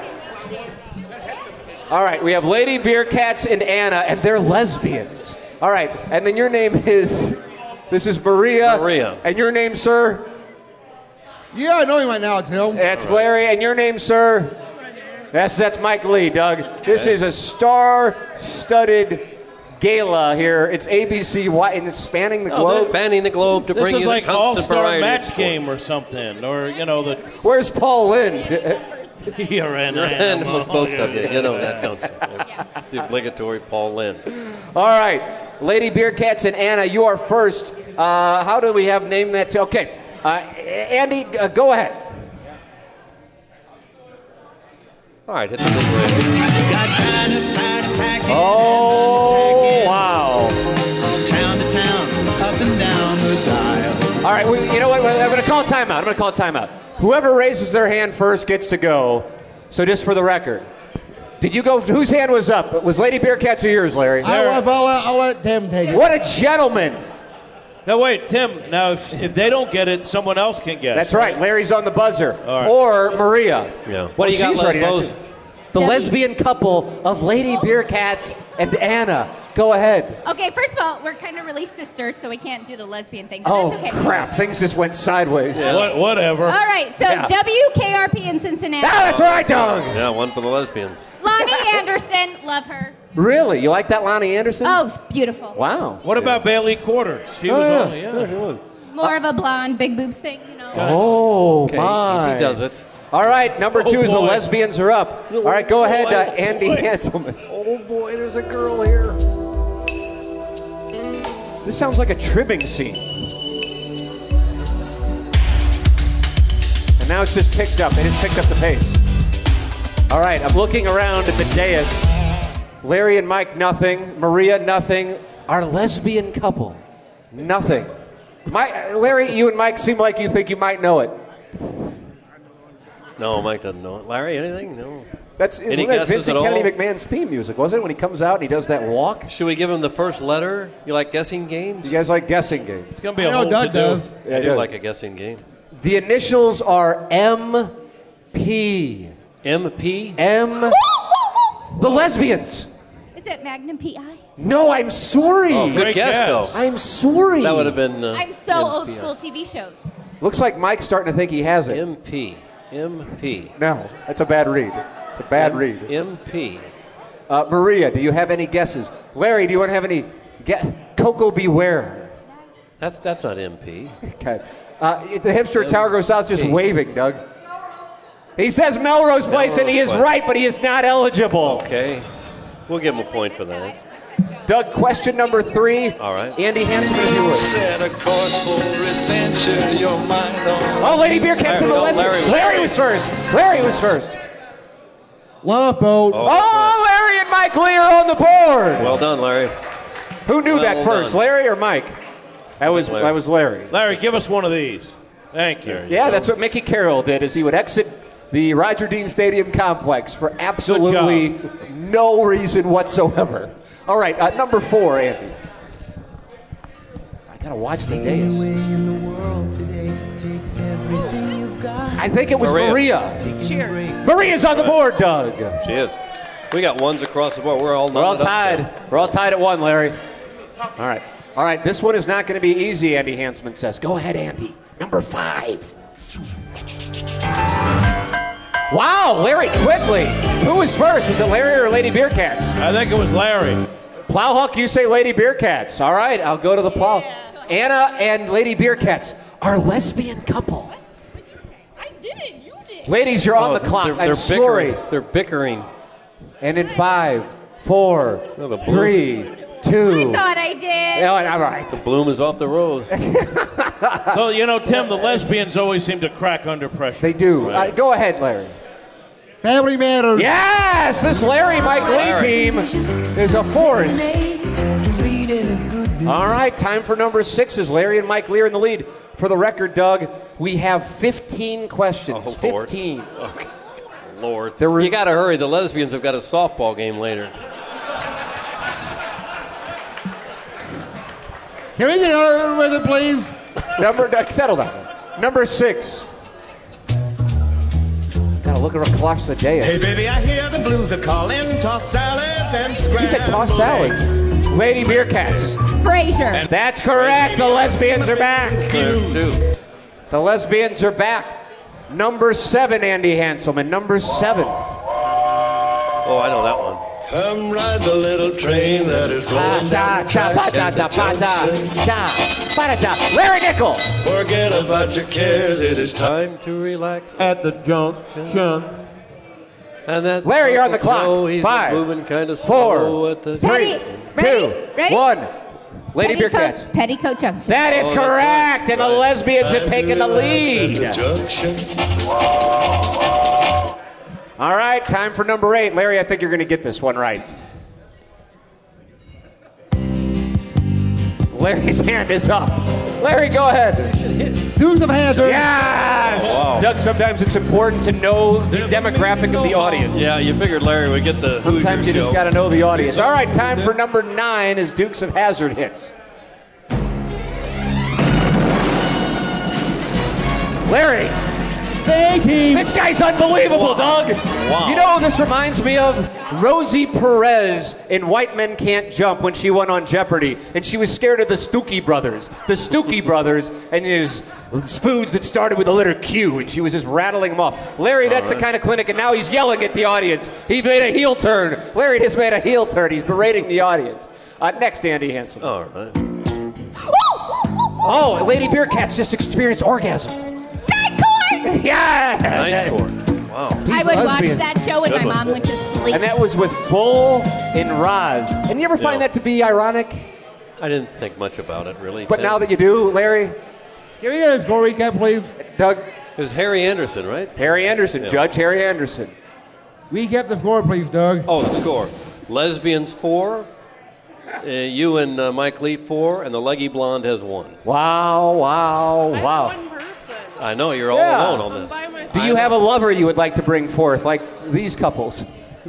Speaker 3: All right, we have Lady Beercats and Anna, and they're lesbians. All right, and then your name is, this is Maria.
Speaker 14: Maria.
Speaker 3: And your name, sir?
Speaker 6: Yeah, I know him right now, Tim.
Speaker 3: That's Larry, and your name, sir? That's, that's Mike Lee, Doug. This is a star-studded gala here. It's A B C, wi- and it's spanning the
Speaker 5: Oh,
Speaker 3: globe.
Speaker 14: Spanning the globe to
Speaker 5: This
Speaker 14: bring
Speaker 5: is
Speaker 14: you
Speaker 5: like
Speaker 14: the constant
Speaker 5: all-star
Speaker 14: variety of
Speaker 5: match
Speaker 14: sports.
Speaker 5: game or something, or you know the.
Speaker 3: Where's Paul Lynn?
Speaker 5: You're an
Speaker 14: You're
Speaker 5: animal.
Speaker 14: animals, both of you. You know that, don't you? It's the obligatory Paul Lynn.
Speaker 3: All right, Lady Beercats and Anna, you are first. Uh, how do we have named that? T- okay, uh, Andy, uh, go ahead.
Speaker 14: All right, hit the big ring.
Speaker 3: Oh, wow.
Speaker 2: Town to town, up and down the dial.
Speaker 3: All right, we, you know what? I'm going to call timeout. I'm going to call timeout. Whoever raises their hand first gets to go. So just for the record, did you go? Whose hand was up? Was Lady Beercats or yours, Larry?
Speaker 6: I'll, I'll, let, I'll let Tim take it.
Speaker 3: What a gentleman!
Speaker 5: Now wait, Tim. Now if, if they don't get it, someone else can get it.
Speaker 3: That's right. Larry's on the buzzer.
Speaker 5: All right.
Speaker 3: Or Maria.
Speaker 14: Yeah. What do you got,
Speaker 3: she's ready now,
Speaker 14: Lesbos?
Speaker 3: too. The lesbian couple of Lady Beercats and Anna. Go ahead.
Speaker 20: Okay, first of all, we're kind of really sisters, so we can't do the lesbian thing. But
Speaker 3: Oh,
Speaker 20: that's okay.
Speaker 3: crap. Things just went sideways.
Speaker 5: What, whatever.
Speaker 20: All right, so
Speaker 3: Yeah.
Speaker 20: W K R P in Cincinnati.
Speaker 3: Ah, that's right, Doug.
Speaker 14: Yeah, one for the lesbians.
Speaker 20: Lonnie Anderson, love her.
Speaker 3: Really? You like that Lonnie Anderson?
Speaker 20: Oh, beautiful.
Speaker 3: Wow.
Speaker 5: What about Bailey Quarters? She
Speaker 3: Oh,
Speaker 5: was
Speaker 3: yeah.
Speaker 5: on it. Yeah, she was.
Speaker 20: More of a blonde, big boobs thing, you know.
Speaker 3: Oh,
Speaker 14: Okay,
Speaker 3: my.
Speaker 14: easy does it.
Speaker 3: All right, number two
Speaker 5: Oh,
Speaker 3: is the
Speaker 5: boy.
Speaker 3: lesbians are up. All right, go ahead, uh,
Speaker 5: boy.
Speaker 3: Andy
Speaker 5: Boy.
Speaker 3: Hanselman.
Speaker 14: Oh boy, there's a girl here.
Speaker 3: This sounds like a trimming scene. And now it's just picked up. It has picked up the pace. All right, I'm looking around at the dais. Larry and Mike, nothing. Maria, nothing. Our lesbian couple, nothing. My, Larry, you and Mike seem like you think you might know it.
Speaker 14: No, Mike doesn't know it. Larry, anything? No.
Speaker 3: That's
Speaker 14: Any
Speaker 3: wasn't that
Speaker 14: guesses
Speaker 3: Vincent
Speaker 14: at
Speaker 3: Kennedy
Speaker 14: all?
Speaker 3: McMahon's theme music, wasn't it? When he comes out and he does that walk.
Speaker 14: Should we give him the first letter? You like guessing games?
Speaker 3: You guys like guessing games?
Speaker 5: It's gonna be
Speaker 6: I
Speaker 5: a
Speaker 6: know
Speaker 5: whole
Speaker 6: Doug
Speaker 5: to-do.
Speaker 6: does.
Speaker 3: Yeah,
Speaker 14: I do
Speaker 3: yeah.
Speaker 14: like a guessing game.
Speaker 3: The initials are M P.
Speaker 14: M P?
Speaker 3: M. The lesbians.
Speaker 20: Is it Magnum P I?
Speaker 3: No, I'm sorry.
Speaker 14: Oh, good
Speaker 5: Great
Speaker 14: guess,
Speaker 5: guess.
Speaker 14: though.
Speaker 3: I'm sorry.
Speaker 14: That would have been. Uh,
Speaker 20: I'm so
Speaker 14: M P.
Speaker 20: old school T V shows.
Speaker 3: Looks like Mike's starting to think he has it.
Speaker 14: M P. M P.
Speaker 3: No, that's a bad read. It's a bad read.
Speaker 14: M P.
Speaker 3: Uh, Maria, do you have any guesses? Larry, do you want to have any? Get Coco Beware.
Speaker 14: That's that's not M P.
Speaker 3: Okay. Uh, the hipster at Tower Grove South just waving, Doug. He says Melrose Place, and he is
Speaker 14: Place.
Speaker 3: right, but he is not eligible.
Speaker 14: Okay. We'll give him a point for that.
Speaker 3: Doug, question number three.
Speaker 14: All right.
Speaker 3: Andy Hansen, if you would.
Speaker 2: Set a course for adventure, your mind on.
Speaker 3: Oh, Lady Bearcats in the
Speaker 14: no,
Speaker 3: Lesbian.
Speaker 14: Larry was
Speaker 3: Larry was first. Larry was first.
Speaker 6: Love boat.
Speaker 14: Oh,
Speaker 3: Oh, Larry and Mike Lee are on the board.
Speaker 14: Well done, Larry.
Speaker 3: Who knew
Speaker 14: well
Speaker 3: that first,
Speaker 14: done.
Speaker 3: Larry or Mike? That was
Speaker 14: Larry.
Speaker 3: that was Larry.
Speaker 5: Larry, give us one of these. Thank you.
Speaker 3: Yeah, that's what Mickey Carroll did. Is he would exit the Roger Dean Stadium complex for absolutely no reason whatsoever. All right, uh, number four, Andy. I gotta watch the days. I think it was Maria.
Speaker 14: Maria.
Speaker 3: Cheers. Maria's on the board, Doug.
Speaker 14: She is. We got ones across the board. We're all
Speaker 3: We're all
Speaker 14: knotted up
Speaker 3: tied.
Speaker 14: there.
Speaker 3: We're all tied at one, Larry. All right. All right, this one is not going to be easy, Andy Hansman says. Go ahead, Andy. Number five. Wow, Larry, quickly. Who was first? Was it Larry or Lady Bearcats?
Speaker 5: I think it was Larry.
Speaker 3: Plowhawk, you say Lady Bearcats. All right, I'll go to the plow. Anna and Lady Bearcats are a lesbian couple.
Speaker 20: I didn't. You did.
Speaker 3: Ladies, you're on
Speaker 14: Oh,
Speaker 3: the clock.
Speaker 14: they're-
Speaker 3: I'm
Speaker 14: they're
Speaker 3: sorry.
Speaker 14: bickering. They're bickering.
Speaker 3: And in five, four,
Speaker 14: Oh, the blue.
Speaker 3: three, two.
Speaker 20: Thought I did.
Speaker 3: No, all right.
Speaker 14: The bloom is off the rose.
Speaker 5: Well, you know, Tim, the lesbians always seem to crack under pressure.
Speaker 3: They do. Uh, go ahead, Larry.
Speaker 6: Family Matters.
Speaker 3: Yes, this Larry Mike Lee
Speaker 14: Larry.
Speaker 3: team is a force. All right, time for number six is Larry and Mike Lee are in the lead. For the record, Doug, we have fifteen questions.
Speaker 14: Oh, Lord.
Speaker 3: fifteen.
Speaker 14: Okay. Lord.
Speaker 3: There were-
Speaker 14: You got to hurry. The lesbians have got a softball game later.
Speaker 6: Can we get over with it, please?
Speaker 3: Number, uh, settle down. Number six. Gotta look at our clocks of the day.
Speaker 2: Hey, baby, I hear the blues are calling. Toss salads and scrambled
Speaker 3: He said toss salads. Lady Bearcats.
Speaker 20: Frasier.
Speaker 3: That's correct. The lesbians are back. The lesbians are back. Number seven, Andy Hanselman. Number seven.
Speaker 14: Oh, I know that one.
Speaker 2: Come ride the little train that is rolling down the tracks at the junction.
Speaker 3: Larry Nickel.
Speaker 2: Forget about your cares, it is time.
Speaker 14: Time to relax.
Speaker 5: At the junction.
Speaker 14: And that
Speaker 3: Larry, you're on the
Speaker 14: Uncle
Speaker 3: clock.
Speaker 14: Joe, he's
Speaker 3: Five,
Speaker 14: moving kind of
Speaker 3: four,
Speaker 14: slow at the
Speaker 3: three,
Speaker 20: Ready?
Speaker 3: two,
Speaker 20: Ready?
Speaker 3: one. Lady
Speaker 20: Petticoat-
Speaker 3: Bearcats.
Speaker 20: Petticoat Junction.
Speaker 3: That is
Speaker 14: Oh, that's
Speaker 3: correct, and the lesbians have taken the lead.
Speaker 2: At the junction.
Speaker 3: All right, time for number eight. Larry, I think you're going to get this one right. Larry's hand is up. Larry, go ahead.
Speaker 6: Dukes of Hazzard.
Speaker 3: Yes!
Speaker 14: Wow.
Speaker 3: Doug, sometimes it's important to know the demographic of the audience.
Speaker 14: Yeah, you figured Larry would get the
Speaker 3: Sometimes you
Speaker 14: Hoosier
Speaker 3: just
Speaker 14: joke.
Speaker 3: got to know the audience. All right, time for number nine as Dukes of Hazzard hits. Larry.
Speaker 6: Hey, team.
Speaker 3: This guy's unbelievable,
Speaker 14: Wow.
Speaker 3: Doug.
Speaker 14: Wow.
Speaker 3: You know, this reminds me of Rosie Perez in White Men Can't Jump when she went on Jeopardy, and she was scared of the Stookie Brothers. The Stookie Brothers, and there's foods that started with the letter Q, and she was just rattling them off. Larry, that's the kind of clinic, and now he's yelling at the audience. He made a heel turn. Larry just made a heel turn. He's berating the audience. Uh, next, Andy Hansen.
Speaker 14: All right.
Speaker 3: Oh, Lady Bearcats just experienced orgasm. Yeah!
Speaker 14: Nice court. Wow.
Speaker 20: I would
Speaker 3: lesbians.
Speaker 20: watch that show when
Speaker 14: Good
Speaker 20: my
Speaker 14: one.
Speaker 20: mom went to sleep.
Speaker 3: And that was with Bull and Roz. And you ever find
Speaker 14: Yeah.
Speaker 3: that to be ironic?
Speaker 14: I didn't think much about it, really.
Speaker 3: But
Speaker 14: Tim.
Speaker 3: now that you do, Larry,
Speaker 6: Can we get a score recap, please?
Speaker 3: Doug,
Speaker 14: It was Harry Anderson, right?
Speaker 3: Harry Anderson,
Speaker 14: Yeah.
Speaker 3: Judge Harry Anderson.
Speaker 6: Recap the score, please, Doug.
Speaker 14: Oh, the score. Lesbians four, uh, you and uh, Mike Lee four, and the leggy blonde has one.
Speaker 3: Wow, wow, wow.
Speaker 14: I know, you're all
Speaker 3: Yeah.
Speaker 14: alone on this.
Speaker 3: Do you have a lover you would like to bring forth, like these couples?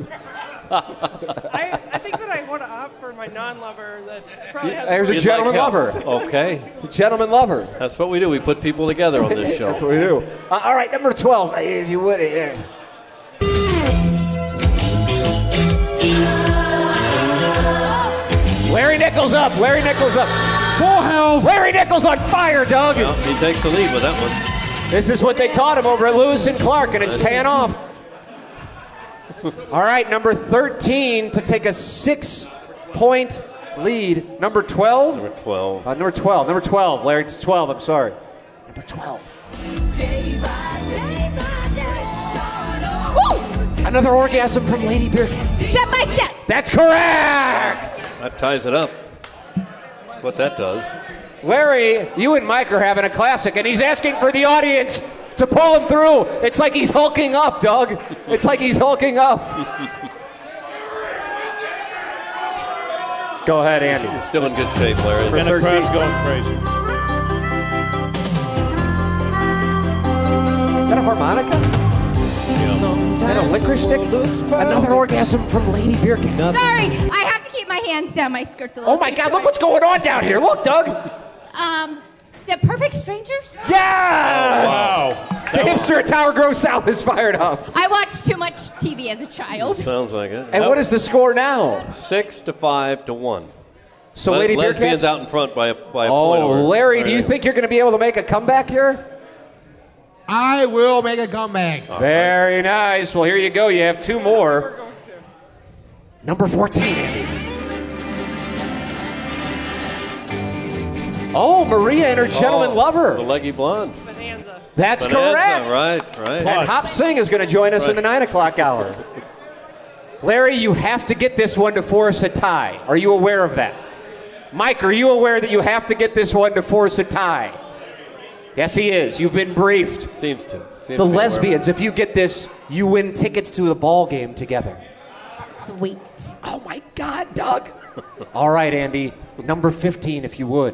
Speaker 21: I, I think that I want to opt for my non-lover that probably has.
Speaker 3: There's a
Speaker 14: You'd
Speaker 3: gentleman
Speaker 14: like help.
Speaker 3: lover.
Speaker 14: Okay.
Speaker 3: It's a gentleman lover.
Speaker 14: That's what we do. We put people together on this show.
Speaker 3: That's what we do. Uh, all right, number twelve, if you would. Uh, Larry Nichols up. Larry Nichols up.
Speaker 6: Full house.
Speaker 3: Larry Nichols on fire, Doug.
Speaker 14: Well, he takes the lead with that one.
Speaker 3: This is what they taught him over at Lewis and Clark, and it's paying off. All right, number thirteen to take a six-point lead. Number twelve?
Speaker 14: Number twelve.
Speaker 3: Uh, number twelve. Number twelve, Larry. It's twelve, I'm sorry. Number twelve.
Speaker 20: Woo!
Speaker 3: Another orgasm from Lady Bearcat.
Speaker 20: Step by step.
Speaker 3: That's correct!
Speaker 14: That ties it up. What that does.
Speaker 3: Larry, you and Mike are having a classic, and he's asking for the audience to pull him through. It's like he's hulking up, Doug. It's like he's hulking up. Go ahead, Andy.
Speaker 14: You're still in good shape, Larry.
Speaker 5: And the crowd's going crazy.
Speaker 3: Is that a harmonica? Is that a licorice stick? Another orgasm from Lady Bearcat.
Speaker 20: Sorry, I have to keep my hands down my skirts a little.
Speaker 3: Oh my
Speaker 20: too
Speaker 3: God,
Speaker 20: short.
Speaker 3: look what's going on down here. Look, Doug.
Speaker 20: Um, is that Perfect Strangers?
Speaker 3: Yes!
Speaker 5: Wow.
Speaker 3: The hipster at Tower Grove South is fired up.
Speaker 20: I watched too much T V as a child.
Speaker 14: Sounds like it.
Speaker 3: And what is the score now?
Speaker 14: Six to five to one.
Speaker 3: So
Speaker 14: Le-
Speaker 3: Lady
Speaker 14: Lesbians
Speaker 3: Bearcats
Speaker 14: out in front by a, by a point.
Speaker 3: Oh,
Speaker 14: over
Speaker 3: Larry, do you
Speaker 14: Larry.
Speaker 3: think you're going to be able to make a comeback here?
Speaker 6: I will make a comeback.
Speaker 3: Very nice. Well, here you go. You have two more. Number fourteen, Andy. Oh, Maria and her gentleman
Speaker 14: Oh,
Speaker 3: lover.
Speaker 14: The leggy blonde.
Speaker 21: Bonanza.
Speaker 3: That's
Speaker 14: Bonanza,
Speaker 3: correct.
Speaker 14: Right, right.
Speaker 3: And Hop Singh is going to join us in the
Speaker 14: Right.
Speaker 3: nine o'clock hour. Larry, you have to get this one to force a tie. Are you aware of that? Mike, are you aware that you have to get this one to force a tie? Yes, he is. You've been briefed.
Speaker 14: Seems to. Seems
Speaker 3: The
Speaker 14: to be
Speaker 3: lesbians, if you get this, you win tickets to the ball game together.
Speaker 20: Sweet.
Speaker 3: Oh my God, Doug. All right, Andy. Number fifteen, if you would.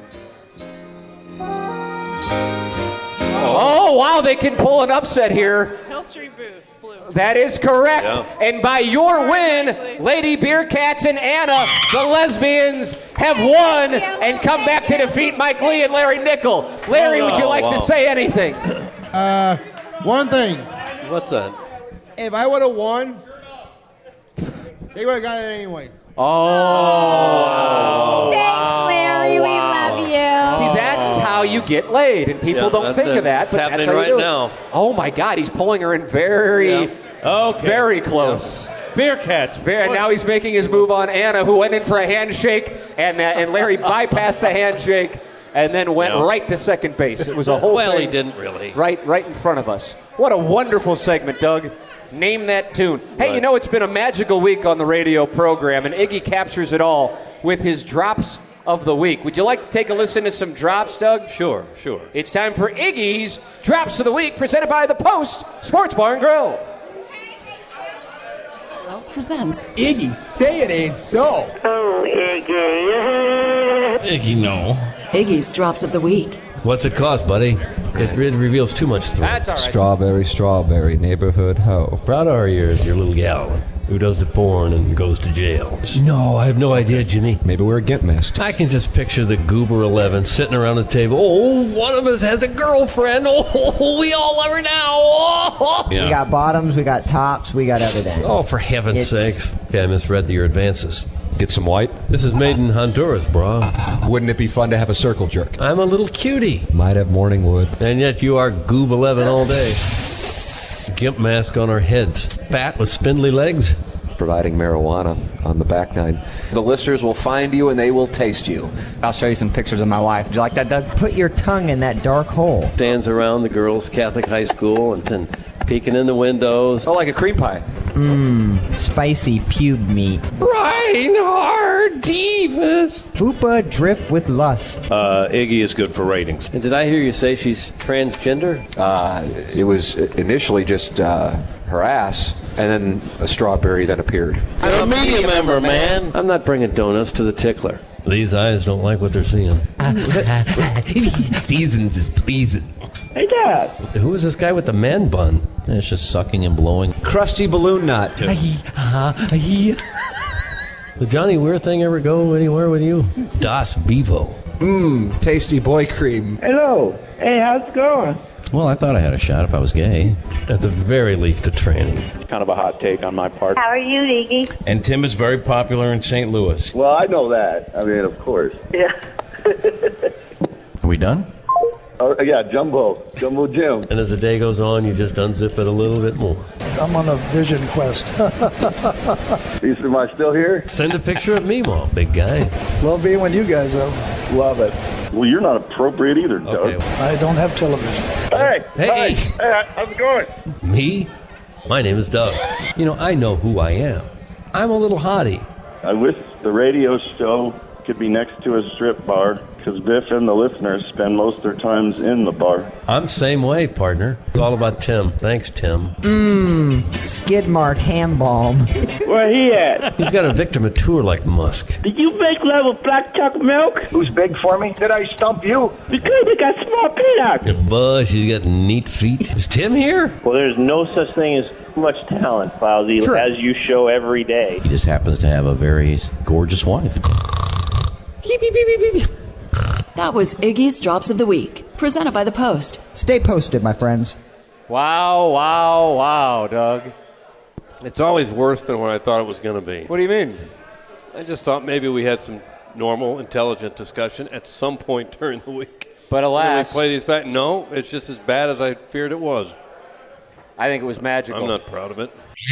Speaker 3: Oh, wow, they can pull an upset here.
Speaker 21: Hill Street Booth, blue.
Speaker 3: That is correct.
Speaker 14: Yeah.
Speaker 3: And by your win, Lady Bearcats and Anna, the lesbians, have won and come back to defeat Mike Lee and Larry Nickel. Larry, would you
Speaker 14: Oh,
Speaker 3: like
Speaker 14: wow.
Speaker 3: to say anything?
Speaker 6: Uh, one thing.
Speaker 14: What's that?
Speaker 6: If I would have won, they would have got it anyway.
Speaker 3: Oh.
Speaker 20: Thanks, Larry. We love you.
Speaker 3: See, that's how you get laid, and people
Speaker 14: Yeah,
Speaker 3: don't
Speaker 14: that's
Speaker 3: think
Speaker 14: it.
Speaker 3: of that.
Speaker 14: It's
Speaker 3: but that's
Speaker 14: happening
Speaker 3: how you
Speaker 14: right
Speaker 3: do it.
Speaker 14: now.
Speaker 3: Oh my God, he's pulling her in very,
Speaker 5: Okay.
Speaker 3: very close.
Speaker 5: Bearcats.
Speaker 3: Very, and now he's making his move on Anna, who went in for a handshake, and uh, and Larry bypassed the handshake and then went
Speaker 14: Yeah.
Speaker 3: right to second base. It was a whole
Speaker 14: Well,
Speaker 3: thing
Speaker 14: he didn't really.
Speaker 3: right, right in front of us. What a wonderful segment, Doug. Name that tune. Hey, you
Speaker 14: Right.
Speaker 3: know, it's been a magical week on the radio program, and Iggy captures it all with his drops of the week. Would you like to take a listen to some drops, Doug?
Speaker 14: Sure, sure.
Speaker 3: It's time for Iggy's Drops of the Week, presented by the Post Sports Bar and Grill.
Speaker 8: Presents.
Speaker 6: Iggy, say it ain't so.
Speaker 15: Oh, Iggy.
Speaker 1: Iggy, no.
Speaker 8: Iggy's Drops of the Week.
Speaker 4: What's it cost, buddy? It, it reveals too much through.
Speaker 3: That's all right.
Speaker 13: Strawberry, strawberry, neighborhood hoe.
Speaker 4: Proud are you of your little gal who does the porn and goes to jail. No, I have no idea, Jimmy.
Speaker 13: Maybe we're get missed.
Speaker 4: I can just picture the Goober eleven sitting around the table. Oh, one of us has a girlfriend. Oh, we all love her now. Oh.
Speaker 10: We got bottoms, we got tops, we got everything.
Speaker 4: Oh, for heaven's
Speaker 10: It's-
Speaker 4: sakes. Okay, I misread your advances.
Speaker 13: Get some white?
Speaker 4: This is made in Honduras, bro.
Speaker 13: Wouldn't it be fun to have a circle jerk?
Speaker 4: I'm a little cutie.
Speaker 13: Might have morning wood.
Speaker 4: And yet you are Goob eleven all day. Gimp mask on our heads. Fat with spindly legs.
Speaker 13: Providing marijuana on the back nine. The listeners will find you and they will taste you.
Speaker 10: I'll show you some pictures of my wife. Would you like that, Doug? Put your tongue in that dark hole.
Speaker 4: Stands around the girls' Catholic high school and then peeking in the windows.
Speaker 13: Oh, like a cream pie.
Speaker 10: Mmm, spicy pube meat.
Speaker 4: Reinhard Divas.
Speaker 10: Fupa drift with lust.
Speaker 5: Uh, Iggy is good for ratings.
Speaker 4: And did I hear you say she's transgender?
Speaker 13: Uh, it was initially just uh, her ass, and then a strawberry that appeared.
Speaker 14: I'm a media member, man.
Speaker 4: I'm not bringing donuts to the tickler. These eyes don't like what they're seeing.
Speaker 1: Seasons is pleasing.
Speaker 6: Hey, Dad.
Speaker 4: Who is this guy with the man bun?
Speaker 1: It's just sucking and blowing.
Speaker 13: Crusty balloon nut.
Speaker 4: The Johnny Weir thing ever go anywhere with you? Das Bevo.
Speaker 13: Mmm, tasty boy cream.
Speaker 6: Hello. Hey, how's it going?
Speaker 1: Well, I thought I had a shot if I was gay.
Speaker 4: At the very least, a tranny.
Speaker 5: Kind of a hot take on my part.
Speaker 15: How are you, Iggy?
Speaker 1: And Tim is very popular in Saint Louis.
Speaker 15: Well, I know that. I mean, of course. Yeah.
Speaker 1: Are we done?
Speaker 15: Oh, yeah, Jumbo. Jumbo Jim.
Speaker 4: And as the day goes on, you just unzip it a little bit more.
Speaker 22: I'm on a vision quest.
Speaker 15: Am I still here?
Speaker 4: Send a picture of me, Mom, big guy.
Speaker 22: Love being with you guys, though.
Speaker 15: Love it. Well, you're not appropriate either, Doug.
Speaker 4: Okay.
Speaker 22: I don't have television.
Speaker 15: Hey,
Speaker 4: Hey.
Speaker 15: Hey, how's it going?
Speaker 4: Me? My name is Doug. You know, I know who I am. I'm a little hottie.
Speaker 15: I wish the radio show could be next to a strip bar, because Biff and the listeners spend most of their times in the bar.
Speaker 4: I'm same way, partner. It's all about Tim. Thanks, Tim.
Speaker 10: Mmm, skid mark ham balm.
Speaker 15: Where he at?
Speaker 4: He's got a Victor Mature like Musk.
Speaker 15: Did you make love with black chocolate milk? Who's big for me? Did I stump you? Because you got small peanuts.
Speaker 4: The bush, he's got neat feet. Is Tim here?
Speaker 11: Well, there's no such thing as much talent, Fauzi,
Speaker 10: Sure.
Speaker 11: as you show every day.
Speaker 12: He just happens to have a very gorgeous wife.
Speaker 8: That was Iggy's Drops of the Week, presented by The Post.
Speaker 10: Stay posted, my friends.
Speaker 3: Wow, wow, wow, Doug.
Speaker 14: It's always worse than what I thought it was going to be.
Speaker 3: What do you mean?
Speaker 14: I just thought maybe we had some normal, intelligent discussion at some point during the week.
Speaker 3: But
Speaker 14: And then
Speaker 3: alas,
Speaker 14: we play these back. No, it's just as bad as I feared it was.
Speaker 3: I think it was magical.
Speaker 14: I'm not proud of it.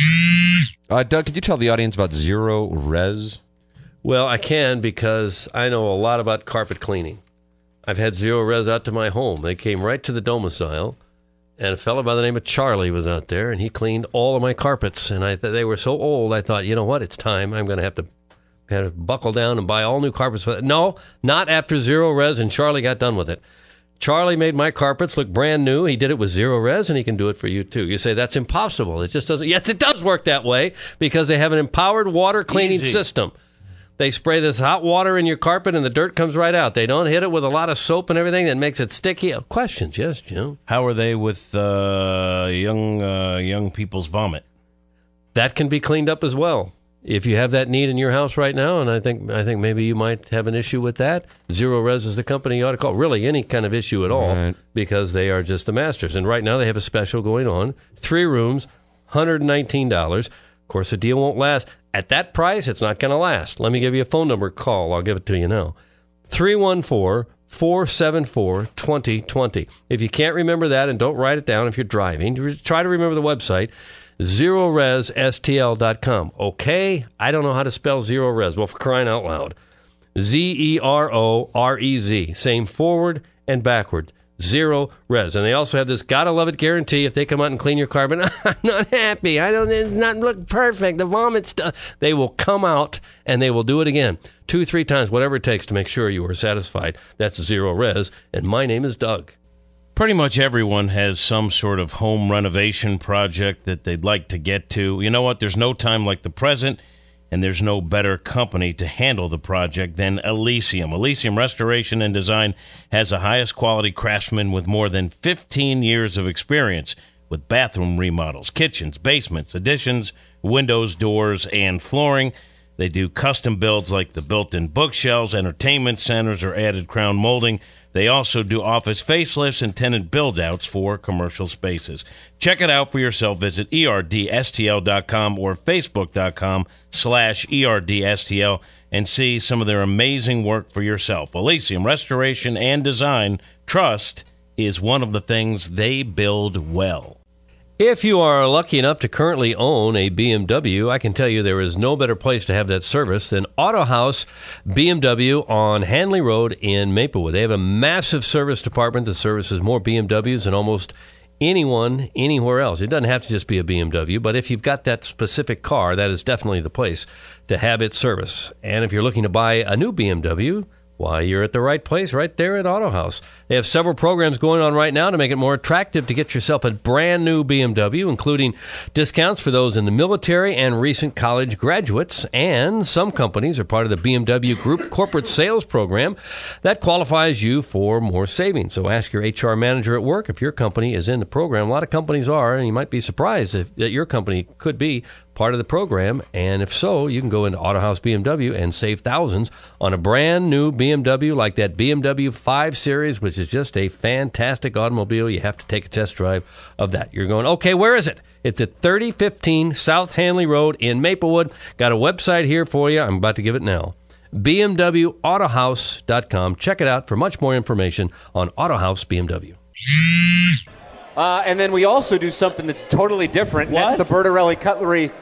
Speaker 13: Uh, Doug, could you tell the audience about Zero Res?
Speaker 4: Well, I can because I know a lot about carpet cleaning. I've had Zero Res out to my home. They came right to the domicile, and a fellow by the name of Charlie was out there, and he cleaned all of my carpets. And I th- they were so old, I thought, you know what, it's time. I'm going to have to kind of buckle down and buy all new carpets. No, not after Zero Res, and Charlie got done with it. Charlie made my carpets look brand new. He did it with Zero Res, and he can do it for you, too. You say, that's impossible. It just doesn't. Yes, it does work that way because they have an empowered water cleaning
Speaker 23: Easy.
Speaker 4: system. They spray this hot water in your carpet, and the dirt comes right out. They don't hit it with a lot of soap and everything that makes it sticky. Oh, questions, yes, Joe?
Speaker 23: How are they with uh, young uh, young people's vomit?
Speaker 4: That can be cleaned up as well. If you have that need in your house right now, and I think I think maybe you might have an issue with that, Zero Res is the company you ought to call. Really, any kind of issue at all,
Speaker 13: Right.
Speaker 4: because they are just the masters. And right now they have a special going on. Three rooms, one hundred nineteen dollars. Of course, the deal won't last. At that price, it's not going to last. Let me give you a phone number. Call. I'll give it to you now. three one four, four seven four, two zero two zero. If you can't remember that, and don't write it down if you're driving, try to remember the website, zero res s t l dot com. Okay? I don't know how to spell Zero Res. Well, for crying out loud. Z E R O R E Z. Same forward and backward. Zero Res. And they also have this gotta love it guarantee. If they come out and clean your carpet, I'm not happy. I don't, it's not look perfect. The vomit stuff. They will come out and they will do it again. Two, three times, whatever it takes to make sure you are satisfied. That's Zero Res. And my name is Doug.
Speaker 23: Pretty much everyone has some sort of home renovation project that they'd like to get to. You know what? There's no time like the present, and there's no better company to handle the project than Elysium. Elysium Restoration and Design has the highest quality craftsmen with more than fifteen years of experience with bathroom remodels, kitchens, basements, additions, windows, doors, and flooring. They do custom builds like the built-in bookshelves, entertainment centers, or added crown molding. They also do office facelifts and tenant build-outs for commercial spaces. Check it out for yourself. Visit E R D S T L dot com or Facebook.com slash ERDSTL and see some of their amazing work for yourself. Elysium Restoration and Design, trust is one of the things they build well.
Speaker 4: If you are lucky enough to currently own a B M W, I can tell you there is no better place to have that service than Auto House B M W on Hanley Road in Maplewood. They have a massive service department that services more B M Ws than almost anyone anywhere else. It doesn't have to just be a B M W, but if you've got that specific car, that is definitely the place to have its service. And if you're looking to buy a new B M W, why, you're at the right place right there at Auto House. They have several programs going on right now to make it more attractive to get yourself a brand new B M W, including discounts for those in the military and recent college graduates. And some companies are part of the B M W Group Corporate Sales Program that qualifies you for more savings. So ask your H R manager at work if your company is in the program. A lot of companies are, and you might be surprised if that your company could be part of the program, and if so, you can go into Auto House B M W and save thousands on a brand new B M W like that B M W five Series, which is just a fantastic automobile. You have to take a test drive of that. You're going, okay, where is it? It's at thirty fifteen South Hanley Road in Maplewood. Got a website here for you. I'm about to give it now. B M W Auto House dot com. Check it out for much more information on Auto House B M W.
Speaker 3: Uh, and then we also do something that's totally different. And that's the Bertarelli Cutlery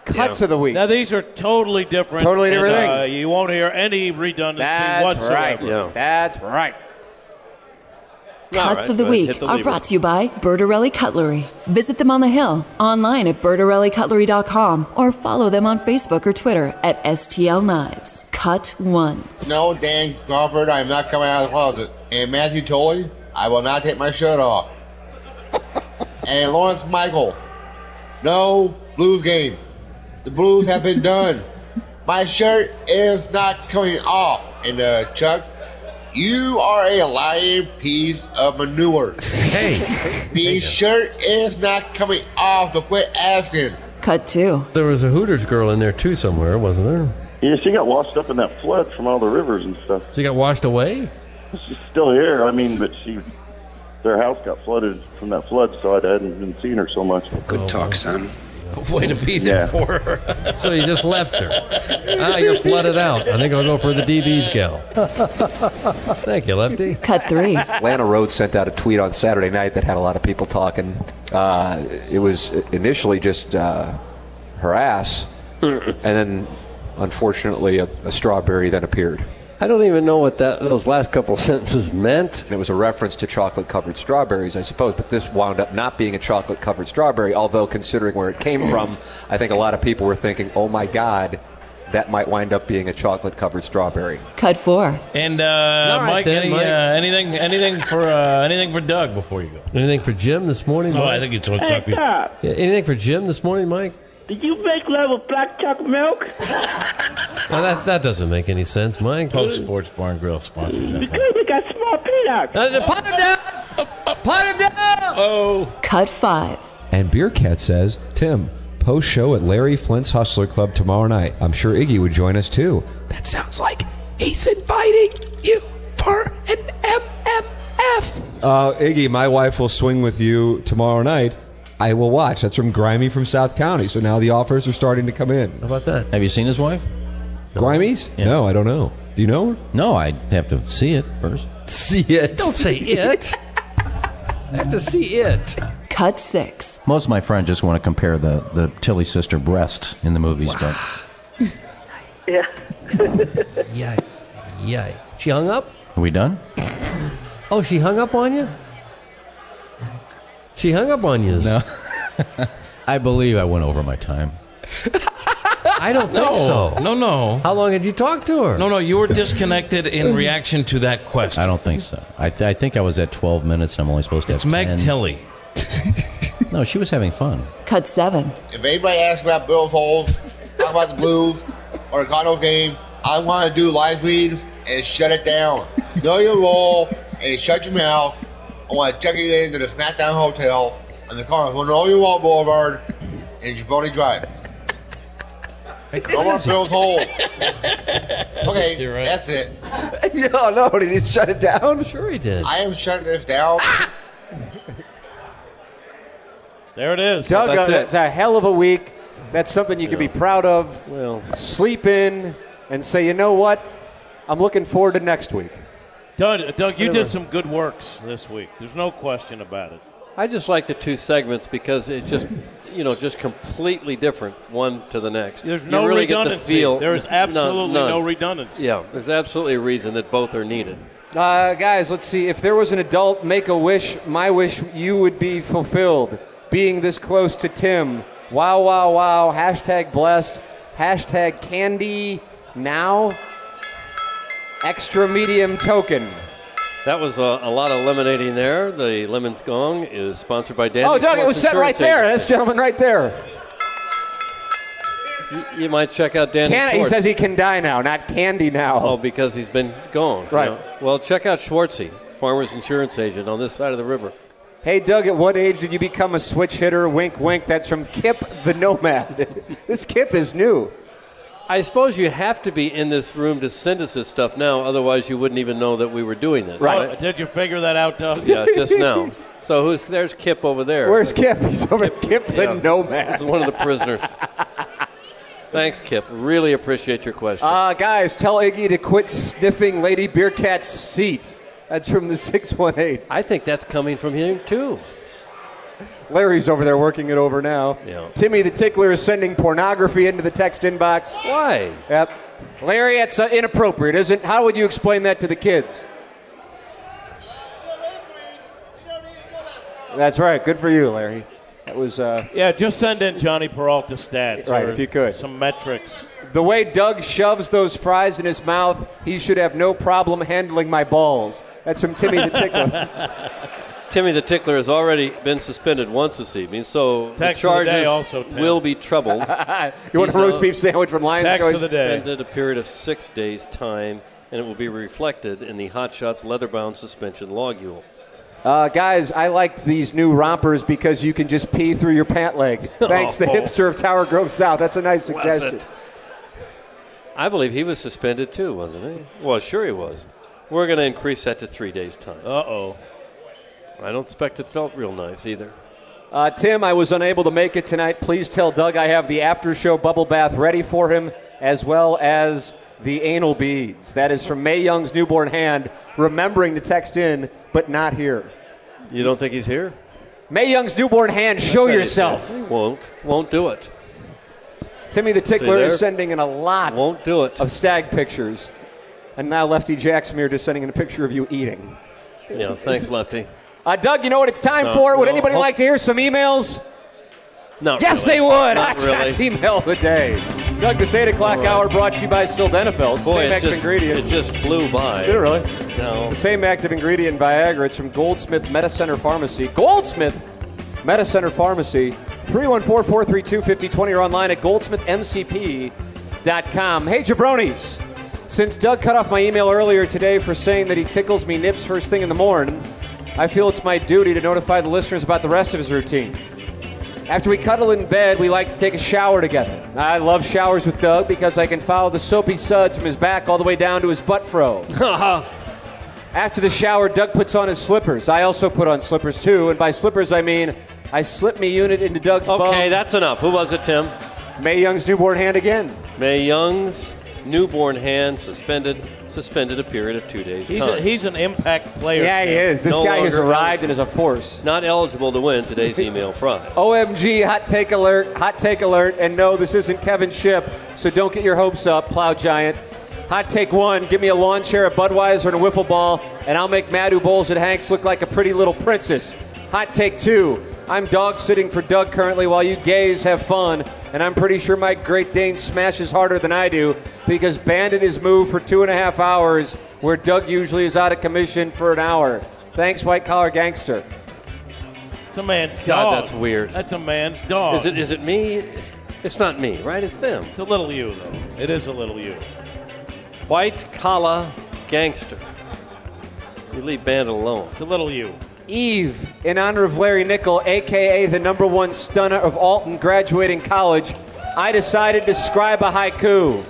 Speaker 3: Cuts of the week.
Speaker 5: Now, these are totally different.
Speaker 3: Totally different
Speaker 5: and,
Speaker 3: thing.
Speaker 5: Uh, you won't hear any redundancy
Speaker 3: That's
Speaker 5: whatsoever.
Speaker 3: right. Yeah. That's right.
Speaker 8: Cuts
Speaker 5: right,
Speaker 8: of the
Speaker 5: go ahead,
Speaker 8: week
Speaker 5: hit the
Speaker 8: are
Speaker 5: lever.
Speaker 8: brought to you by Bertarelli Cutlery. Visit them on the Hill, online at bertarelli cutlery dot com, or follow them on Facebook or Twitter at S T L Knives. Cut one.
Speaker 6: No, Dan Crawford, I'm not coming out of the closet. And Matthew Tolley, I will not take my shirt off. And Lawrence Michael, no Blues game. The Blues have been done. My shirt is not coming off. And uh, Chuck, you are a lying piece of manure.
Speaker 4: Hey.
Speaker 6: The shirt is not coming off, so quit asking.
Speaker 8: Cut two.
Speaker 4: There was a Hooters girl in there, too, somewhere, wasn't there?
Speaker 15: Yeah, she got washed up in that flood from all the rivers and stuff.
Speaker 4: She got washed away?
Speaker 15: She's still here. I mean, but she, their house got flooded from that flood, so I hadn't been seeing her so much.
Speaker 7: Good talk, son.
Speaker 23: Way to be there
Speaker 15: Yeah.
Speaker 23: for her.
Speaker 4: So you just left her. Ah, you're flooded out. I think I'll go for the D B's gal. Thank you, Lefty.
Speaker 8: Cut three.
Speaker 3: Lana Rhodes sent out a tweet on Saturday night that had a lot of people talking. Uh, it was initially just uh, her ass, and then, unfortunately, a, a strawberry then appeared.
Speaker 14: I don't even know what that those last couple sentences meant.
Speaker 3: And it was a reference to chocolate-covered strawberries, I suppose, but this wound up not being a chocolate-covered strawberry, although considering where it came from, I think a lot of people were thinking, oh, my God, that might wind up being a chocolate-covered strawberry.
Speaker 8: Cut four.
Speaker 23: And uh,
Speaker 4: right,
Speaker 23: Mike,
Speaker 4: then,
Speaker 23: any,
Speaker 4: Mike.
Speaker 23: Uh, anything, anything for uh, anything for Doug before you go?
Speaker 4: Anything for Jim this morning,
Speaker 23: Oh,
Speaker 4: Mike?
Speaker 23: I think it's what's
Speaker 16: Hey,
Speaker 23: up.
Speaker 16: Doc,
Speaker 4: Yeah, anything for Jim this morning, Mike?
Speaker 16: did you make love with black chocolate milk?
Speaker 4: Well, that, that doesn't make any sense, Mike.
Speaker 23: Post Sports Bar and Grill sponsors that.
Speaker 16: Because you got small peanuts.
Speaker 4: Uh, Pot him down! Pot him down!
Speaker 23: Oh.
Speaker 8: Cut five.
Speaker 13: And Beer Cat says, Tim, post show at Larry Flint's Hustler Club tomorrow night. I'm sure Iggy would join us too. That sounds like he's inviting you for an M M F. Uh, Iggy, my wife will swing with you tomorrow night. I will watch. That's from Grimy from South County. So now the offers are starting to come in.
Speaker 4: How about that?
Speaker 12: Have you seen his wife?
Speaker 13: Grimey's?
Speaker 12: Yeah.
Speaker 13: No, I don't know. Do you know her?
Speaker 12: No, I'd have to see it first.
Speaker 13: See it.
Speaker 4: Don't say it. I have to see it.
Speaker 8: Cut six.
Speaker 12: Most of my friends just want to compare the, the Tilly sister breast in the movies, but
Speaker 16: Yeah.
Speaker 4: Yeah. Yeah. She hung up?
Speaker 12: are we done?
Speaker 4: Oh, she hung up on you? She hung up on you.
Speaker 12: No. I believe I went over my time.
Speaker 4: I don't think
Speaker 23: No,
Speaker 4: so.
Speaker 23: no, no.
Speaker 4: How long had you talked to her?
Speaker 23: No, no, you were disconnected in reaction to that question.
Speaker 12: I don't think so. I, th- I think I was at twelve minutes. I'm only supposed to
Speaker 23: It's
Speaker 12: have
Speaker 23: Meg
Speaker 12: ten.
Speaker 23: Tilly.
Speaker 12: No, she was having fun.
Speaker 8: Cut seven.
Speaker 6: If anybody asks about Bill's holes, talk about the Blues or the Cardinals game, I want to do live reads and shut it down. Know your role and shut your mouth. I want to check you into the SmackDown Hotel on the corner of Know Your Wall Boulevard in Giovanni Drive. No more Bill's holes. Okay,
Speaker 4: You're right.
Speaker 6: that's it.
Speaker 13: No, no, did he shut it down?
Speaker 4: Sure he did.
Speaker 6: I am shutting this down.
Speaker 5: There it is.
Speaker 3: Doug,
Speaker 14: That's
Speaker 3: uh,
Speaker 14: it.
Speaker 3: that's a hell of a week. That's something you can be proud of.
Speaker 14: Well,
Speaker 3: Sleep in and say, you know what? I'm looking forward to next week.
Speaker 5: Doug, Doug you
Speaker 14: Whatever.
Speaker 5: did some good works this week. There's no question about it.
Speaker 14: I just like the two segments because it's just, you know, just completely different one to the next.
Speaker 5: There's
Speaker 14: You
Speaker 5: no
Speaker 14: really get the
Speaker 5: redundancy.
Speaker 14: feel-
Speaker 5: There's absolutely
Speaker 14: none.
Speaker 5: no redundancy.
Speaker 14: Yeah, there's absolutely a reason that both are needed.
Speaker 3: Uh, guys, let's see. If there was an adult make a wish, my wish you would be fulfilled. Being this close to Tim. Wow, wow, wow. Hashtag blessed. Hashtag candy now. Extra medium token.
Speaker 14: That was a, a lot of lemonading there. The Lemon's Gong is sponsored by Dan.
Speaker 3: Oh, Doug, it was set right there. This gentleman right there.
Speaker 14: You, you might check out Dan.
Speaker 3: Can, he says he can die now, not candy now.
Speaker 14: Oh, because he's been gone. you
Speaker 3: Right.
Speaker 14: know. Well, check out Schwartzy, Farmers Insurance Agent on this side of the river.
Speaker 3: Hey, Doug, at what age did you become a switch hitter? Wink, wink. That's from Kip the Nomad. This Kip is new.
Speaker 14: I suppose you have to be in this room to send us this stuff now, otherwise you wouldn't even know that we were doing this.
Speaker 5: Right. Oh, did you figure that out, Doug?
Speaker 14: Yeah, just now. So who's there's Kip over there.
Speaker 3: Where's Kip? He's over at Kip the
Speaker 14: Yeah,
Speaker 3: Nomad.
Speaker 14: This is one of the prisoners. Thanks, Kip. Really appreciate your question.
Speaker 3: Uh, guys, tell Iggy to quit sniffing Lady Beercat's seat. That's from the six one eight.
Speaker 14: I think that's coming from him, too.
Speaker 3: Larry's over there working it over now.
Speaker 14: Yeah.
Speaker 3: Timmy the Tickler is sending pornography into the text inbox.
Speaker 14: Why?
Speaker 3: Yep. Larry, that's uh, inappropriate, isn't it? How would you explain that to the kids? That's right. Good for you, Larry. That was. Uh,
Speaker 5: yeah, just send in Johnny Peralta stats.
Speaker 3: Right,
Speaker 5: or
Speaker 3: if you could.
Speaker 5: Some metrics.
Speaker 3: The way Doug shoves those fries in his mouth, he should have no problem handling my balls. That's from Timmy the Tickler.
Speaker 14: Timmy the Tickler has already been suspended once this evening, so
Speaker 5: Text
Speaker 14: the
Speaker 5: of the
Speaker 14: charges
Speaker 5: day also, Tim.
Speaker 14: will be troubled.
Speaker 3: You want
Speaker 14: He's
Speaker 3: a roast
Speaker 14: now
Speaker 3: beef sandwich from Lions
Speaker 5: Text
Speaker 3: Choice?
Speaker 5: of the day.
Speaker 14: Suspended a period of six days' time, and it will be reflected in the Hot Shots leather-bound suspension logule.
Speaker 3: Uh, guys, I like these new rompers because you can just pee through your pant leg. Thanks, the
Speaker 14: Oh.
Speaker 3: hipster of Tower Grove South. That's a nice
Speaker 14: Was
Speaker 3: suggestion.
Speaker 14: it? I believe he was suspended too, wasn't he? Well, sure he was. We're going to increase that to three days' time.
Speaker 5: Uh-oh.
Speaker 14: I don't expect it felt real nice either.
Speaker 3: Uh, Tim, I was unable to make it tonight. Please tell Doug I have the after-show bubble bath ready for him, as well as the anal beads. That is from Mae Young's newborn hand, remembering to text in, but not here.
Speaker 14: You don't think he's here?
Speaker 3: Mae Young's newborn hand, show yourself.
Speaker 14: He won't. Won't do it.
Speaker 3: Timmy the Tickler
Speaker 14: there?
Speaker 3: is sending in a lot
Speaker 14: Won't do it.
Speaker 3: of stag pictures. And now Lefty Jacksmere just sending in a picture of you eating.
Speaker 14: Yeah, thanks, Lefty.
Speaker 3: Uh, Doug, you know what it's time
Speaker 14: No,
Speaker 3: for? Would
Speaker 14: no,
Speaker 3: anybody
Speaker 14: hope-
Speaker 3: like to hear some emails?
Speaker 14: Not
Speaker 3: Yes,
Speaker 14: really.
Speaker 3: they would.
Speaker 14: Not
Speaker 3: Hot Shots
Speaker 14: really.
Speaker 3: email of the day. Doug, this eight o'clock
Speaker 14: All right.
Speaker 3: hour brought to you by Sildenafil.
Speaker 14: Boy,
Speaker 3: Same
Speaker 14: it
Speaker 3: active
Speaker 14: just,
Speaker 3: ingredient.
Speaker 14: it just flew by.
Speaker 3: Did it really?
Speaker 14: No.
Speaker 3: The same active ingredient in Viagra. It's from Goldsmith Medicenter Pharmacy. Goldsmith Medicenter Pharmacy. three one four, four three two, five zero two zero or online at goldsmith m c p dot com. Hey, jabronis. Since Doug cut off my email earlier today for saying that he tickles me nips first thing in the morning, I feel it's my duty to notify the listeners about the rest of his routine. After we cuddle in bed, we like to take a shower together. I love showers with Doug because I can follow the soapy suds from his back all the way down to his butt fro. After the shower, Doug puts on his slippers. I also put on slippers too, and by slippers I mean I slip me unit into Doug's bum.
Speaker 14: Okay, that's enough. Who was it, Tim?
Speaker 3: Mae Young's newborn hand again.
Speaker 14: Mae Young's newborn hand suspended suspended a period of two days'
Speaker 5: He's,
Speaker 14: time.
Speaker 5: a, he's an impact player.
Speaker 3: Yeah, he is. This
Speaker 14: No
Speaker 3: guy has
Speaker 14: longer
Speaker 3: arrived and is a force.
Speaker 14: Not eligible to win today's email prize.
Speaker 3: O M G, hot take alert, hot take alert. And no, this isn't Kevin Shipp, so don't get your hopes up, Plow Giant. Hot take one, give me a lawn chair, a Budweiser, and a wiffle ball, and I'll make Madhu Bowles at Hanks look like a pretty little princess. Hot take two, I'm dog sitting for Doug currently while you gays have fun, and I'm pretty sure my Great Dane smashes harder than I do because Bandit is moved for two and a half hours where Doug usually is out of commission for an hour. Thanks, White Collar Gangster.
Speaker 5: It's a man's
Speaker 14: God,
Speaker 5: dog.
Speaker 14: that's weird.
Speaker 5: That's a man's dog.
Speaker 14: Is it? Is it me? It's not me, right? It's them.
Speaker 5: It's a little you, though. It is a little you.
Speaker 14: White collar gangster. You leave Bandit alone.
Speaker 5: It's a little you.
Speaker 3: Eve, in honor of Larry Nickel, a k a the number one stunner of Alton graduating college, I decided to scribe a haiku.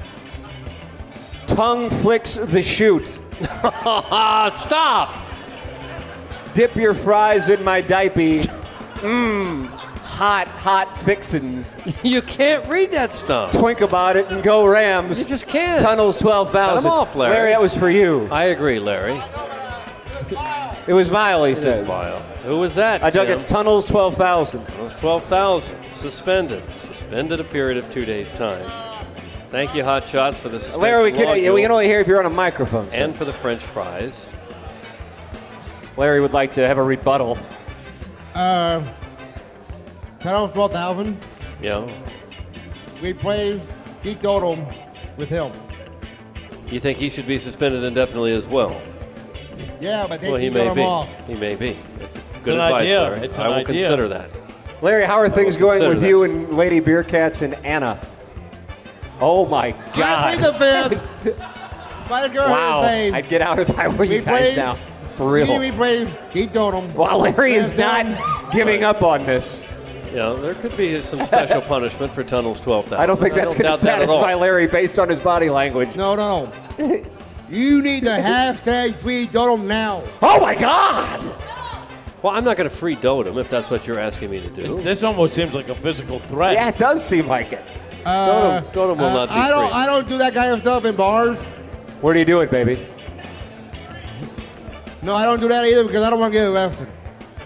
Speaker 3: Tongue flicks the chute.
Speaker 14: Stop!
Speaker 3: Dip your fries in my diaper. Mmm, hot, hot fixins.
Speaker 14: You can't read that stuff.
Speaker 3: Twink about it and go Rams.
Speaker 14: You just can't.
Speaker 3: Tunnels twelve thousand.
Speaker 14: Cut 'em off, Larry.
Speaker 3: Larry, that was for you.
Speaker 14: I agree, Larry.
Speaker 3: It was vile, he
Speaker 14: It
Speaker 3: says.
Speaker 14: is vile. Who was that?
Speaker 3: I dug
Speaker 14: Tim?
Speaker 3: it's Tunnels twelve thousand.
Speaker 14: It was twelve thousand. Suspended. Suspended a period of two days' time. Thank you, Hot Shots, for the suspension.
Speaker 3: Larry, we can,
Speaker 14: logule
Speaker 3: we can only hear if you're on a microphone. sir.
Speaker 14: and for the French fries.
Speaker 3: Larry would like to have a rebuttal.
Speaker 7: Uh, Tunnels twelve thousand.
Speaker 14: Yeah.
Speaker 7: We plays Geek Dodo with him.
Speaker 14: You think he should be suspended indefinitely as well?
Speaker 7: Yeah, but they
Speaker 14: Well, he
Speaker 7: Geek
Speaker 14: may
Speaker 7: Dodo
Speaker 14: be.
Speaker 7: off.
Speaker 14: He may be. That's good
Speaker 5: an
Speaker 14: advice,
Speaker 5: idea.
Speaker 14: Larry.
Speaker 5: It's an
Speaker 14: I will
Speaker 5: idea.
Speaker 14: consider that.
Speaker 3: Larry, how are things
Speaker 14: will
Speaker 3: going
Speaker 14: consider
Speaker 3: with
Speaker 14: that.
Speaker 3: you and Lady Beercats and Anna? Oh my
Speaker 7: I
Speaker 3: God!
Speaker 7: plead the fifth. By the girl
Speaker 3: Wow,
Speaker 7: name.
Speaker 3: I'd get out if I were
Speaker 7: We
Speaker 3: you guys
Speaker 7: plays-
Speaker 3: now. For real.
Speaker 7: We plays Geek Dodo.
Speaker 3: Wow, Larry is
Speaker 7: Yes,
Speaker 3: not giving up on this.
Speaker 14: Yeah, there could be some special punishment for Tunnels twelve thousand.
Speaker 3: I don't think that's going to
Speaker 14: doubt that at all.
Speaker 3: satisfy Larry based on his body language.
Speaker 7: No, no. You need the hashtag free Dodo now.
Speaker 3: Oh my God!
Speaker 14: Well, I'm not going to free dote him if that's what you're asking me to do.
Speaker 5: This, this almost seems like a physical threat.
Speaker 3: Yeah, it does seem like it.
Speaker 7: Uh,
Speaker 14: Dodo, Dodo will
Speaker 7: uh,
Speaker 14: not be
Speaker 7: I don't.
Speaker 14: free.
Speaker 7: I don't do that kind of stuff in bars.
Speaker 3: Where do you do it, baby?
Speaker 7: No, I don't do that either because I don't want to get arrested.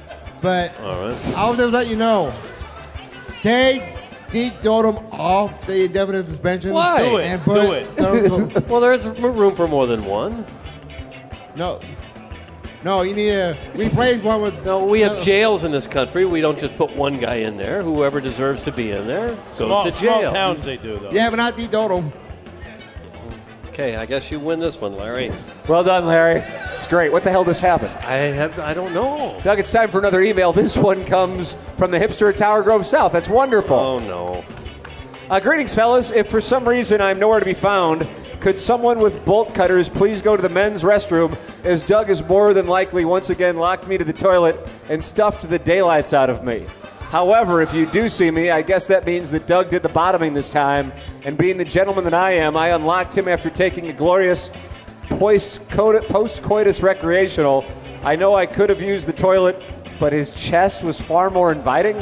Speaker 7: but
Speaker 4: All right.
Speaker 7: I'll just let you know. Take Deke Dotem off the indefinite suspension.
Speaker 4: Why? Do it.
Speaker 7: And put
Speaker 4: Do it. Well, there's room for more than one.
Speaker 7: No. No, you need to replace one with...
Speaker 4: No, we have
Speaker 7: uh,
Speaker 4: jails in this country. We don't just put one guy in there. Whoever deserves to be in there goes
Speaker 5: Small,
Speaker 4: to jail.
Speaker 5: small towns they do, though.
Speaker 7: Yeah, but not Deke Dotem.
Speaker 4: Okay, I guess you win this one, Larry.
Speaker 3: Well done, Larry. It's great. What the hell just happened?
Speaker 4: I have. I don't know.
Speaker 3: Doug, it's time for another email. This one comes from the hipster at Tower Grove South. That's wonderful.
Speaker 4: Oh, no.
Speaker 3: Uh, greetings, fellas. If for some reason I'm nowhere to be found, could someone with bolt cutters please go to the men's restroom, as Doug has more than likely once again locked me to the toilet and stuffed the daylights out of me. However, if you do see me, I guess that means that Doug did the bottoming this time, and being the gentleman that I am, I unlocked him after taking a glorious post-coitus recreational. I know I could have used the toilet, but his chest was far more inviting.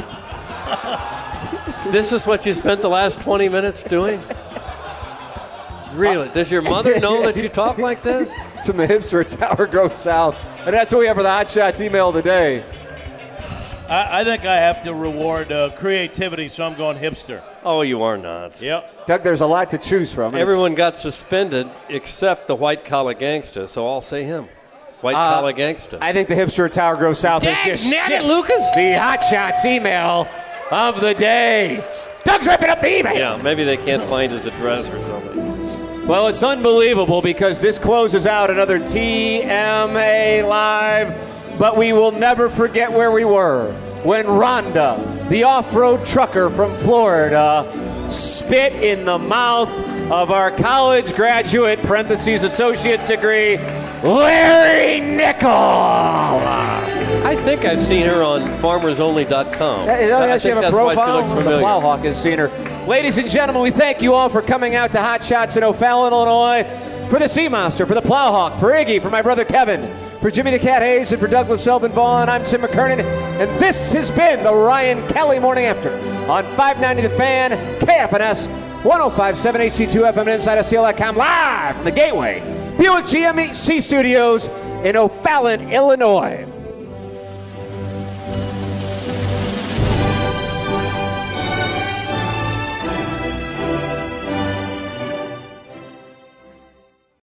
Speaker 4: This is what you spent the last twenty minutes doing? Really? Does your mother know that you talk like this?
Speaker 3: It's from the hipster at Tower Grove South. And that's what we have for the Hot Shots email today.
Speaker 5: I, I think I have to reward uh, creativity, so I'm going hipster.
Speaker 4: Oh, you are not.
Speaker 5: Yep.
Speaker 3: Doug, there's a lot to choose from.
Speaker 4: Everyone got suspended except the white collar gangster, so I'll say him. White
Speaker 3: Uh,
Speaker 4: collar gangster.
Speaker 3: I think the hipster at Tower Grove South
Speaker 4: Dag
Speaker 3: has just
Speaker 4: nabbit,
Speaker 3: shipped
Speaker 4: Lucas.
Speaker 3: the Hot Shots email of the day. Doug's ripping up the email.
Speaker 4: Yeah, maybe they can't find his address or something.
Speaker 3: Well, it's unbelievable because this closes out another T M A Live, but we will never forget where we were when Rhonda, the off-road trucker from Florida, spit in the mouth of our college graduate, parentheses associate's degree, Larry Nickel.
Speaker 4: I think I've seen her on farmers only dot com.
Speaker 3: Hey, doesn't
Speaker 4: I
Speaker 3: she
Speaker 4: think
Speaker 3: have a
Speaker 4: that's why she
Speaker 3: profile?
Speaker 4: looks
Speaker 3: The
Speaker 4: familiar.
Speaker 3: Plowhawk has seen her. Ladies and gentlemen, we thank you all for coming out to Hot Shots in O'Fallon, Illinois. For the Sea Monster, for the Plowhawk, for Iggy, for my brother Kevin, for Jimmy the Cat Hayes, and for Douglas Selvin Vaughn, I'm Tim McKernan, and this has been the Ryan Kelly Morning After on five ninety The Fan, K F N S, one oh five point seven H C two F M, and Inside S T L dot com, live from the Gateway Buick G M C Studios in O'Fallon, Illinois.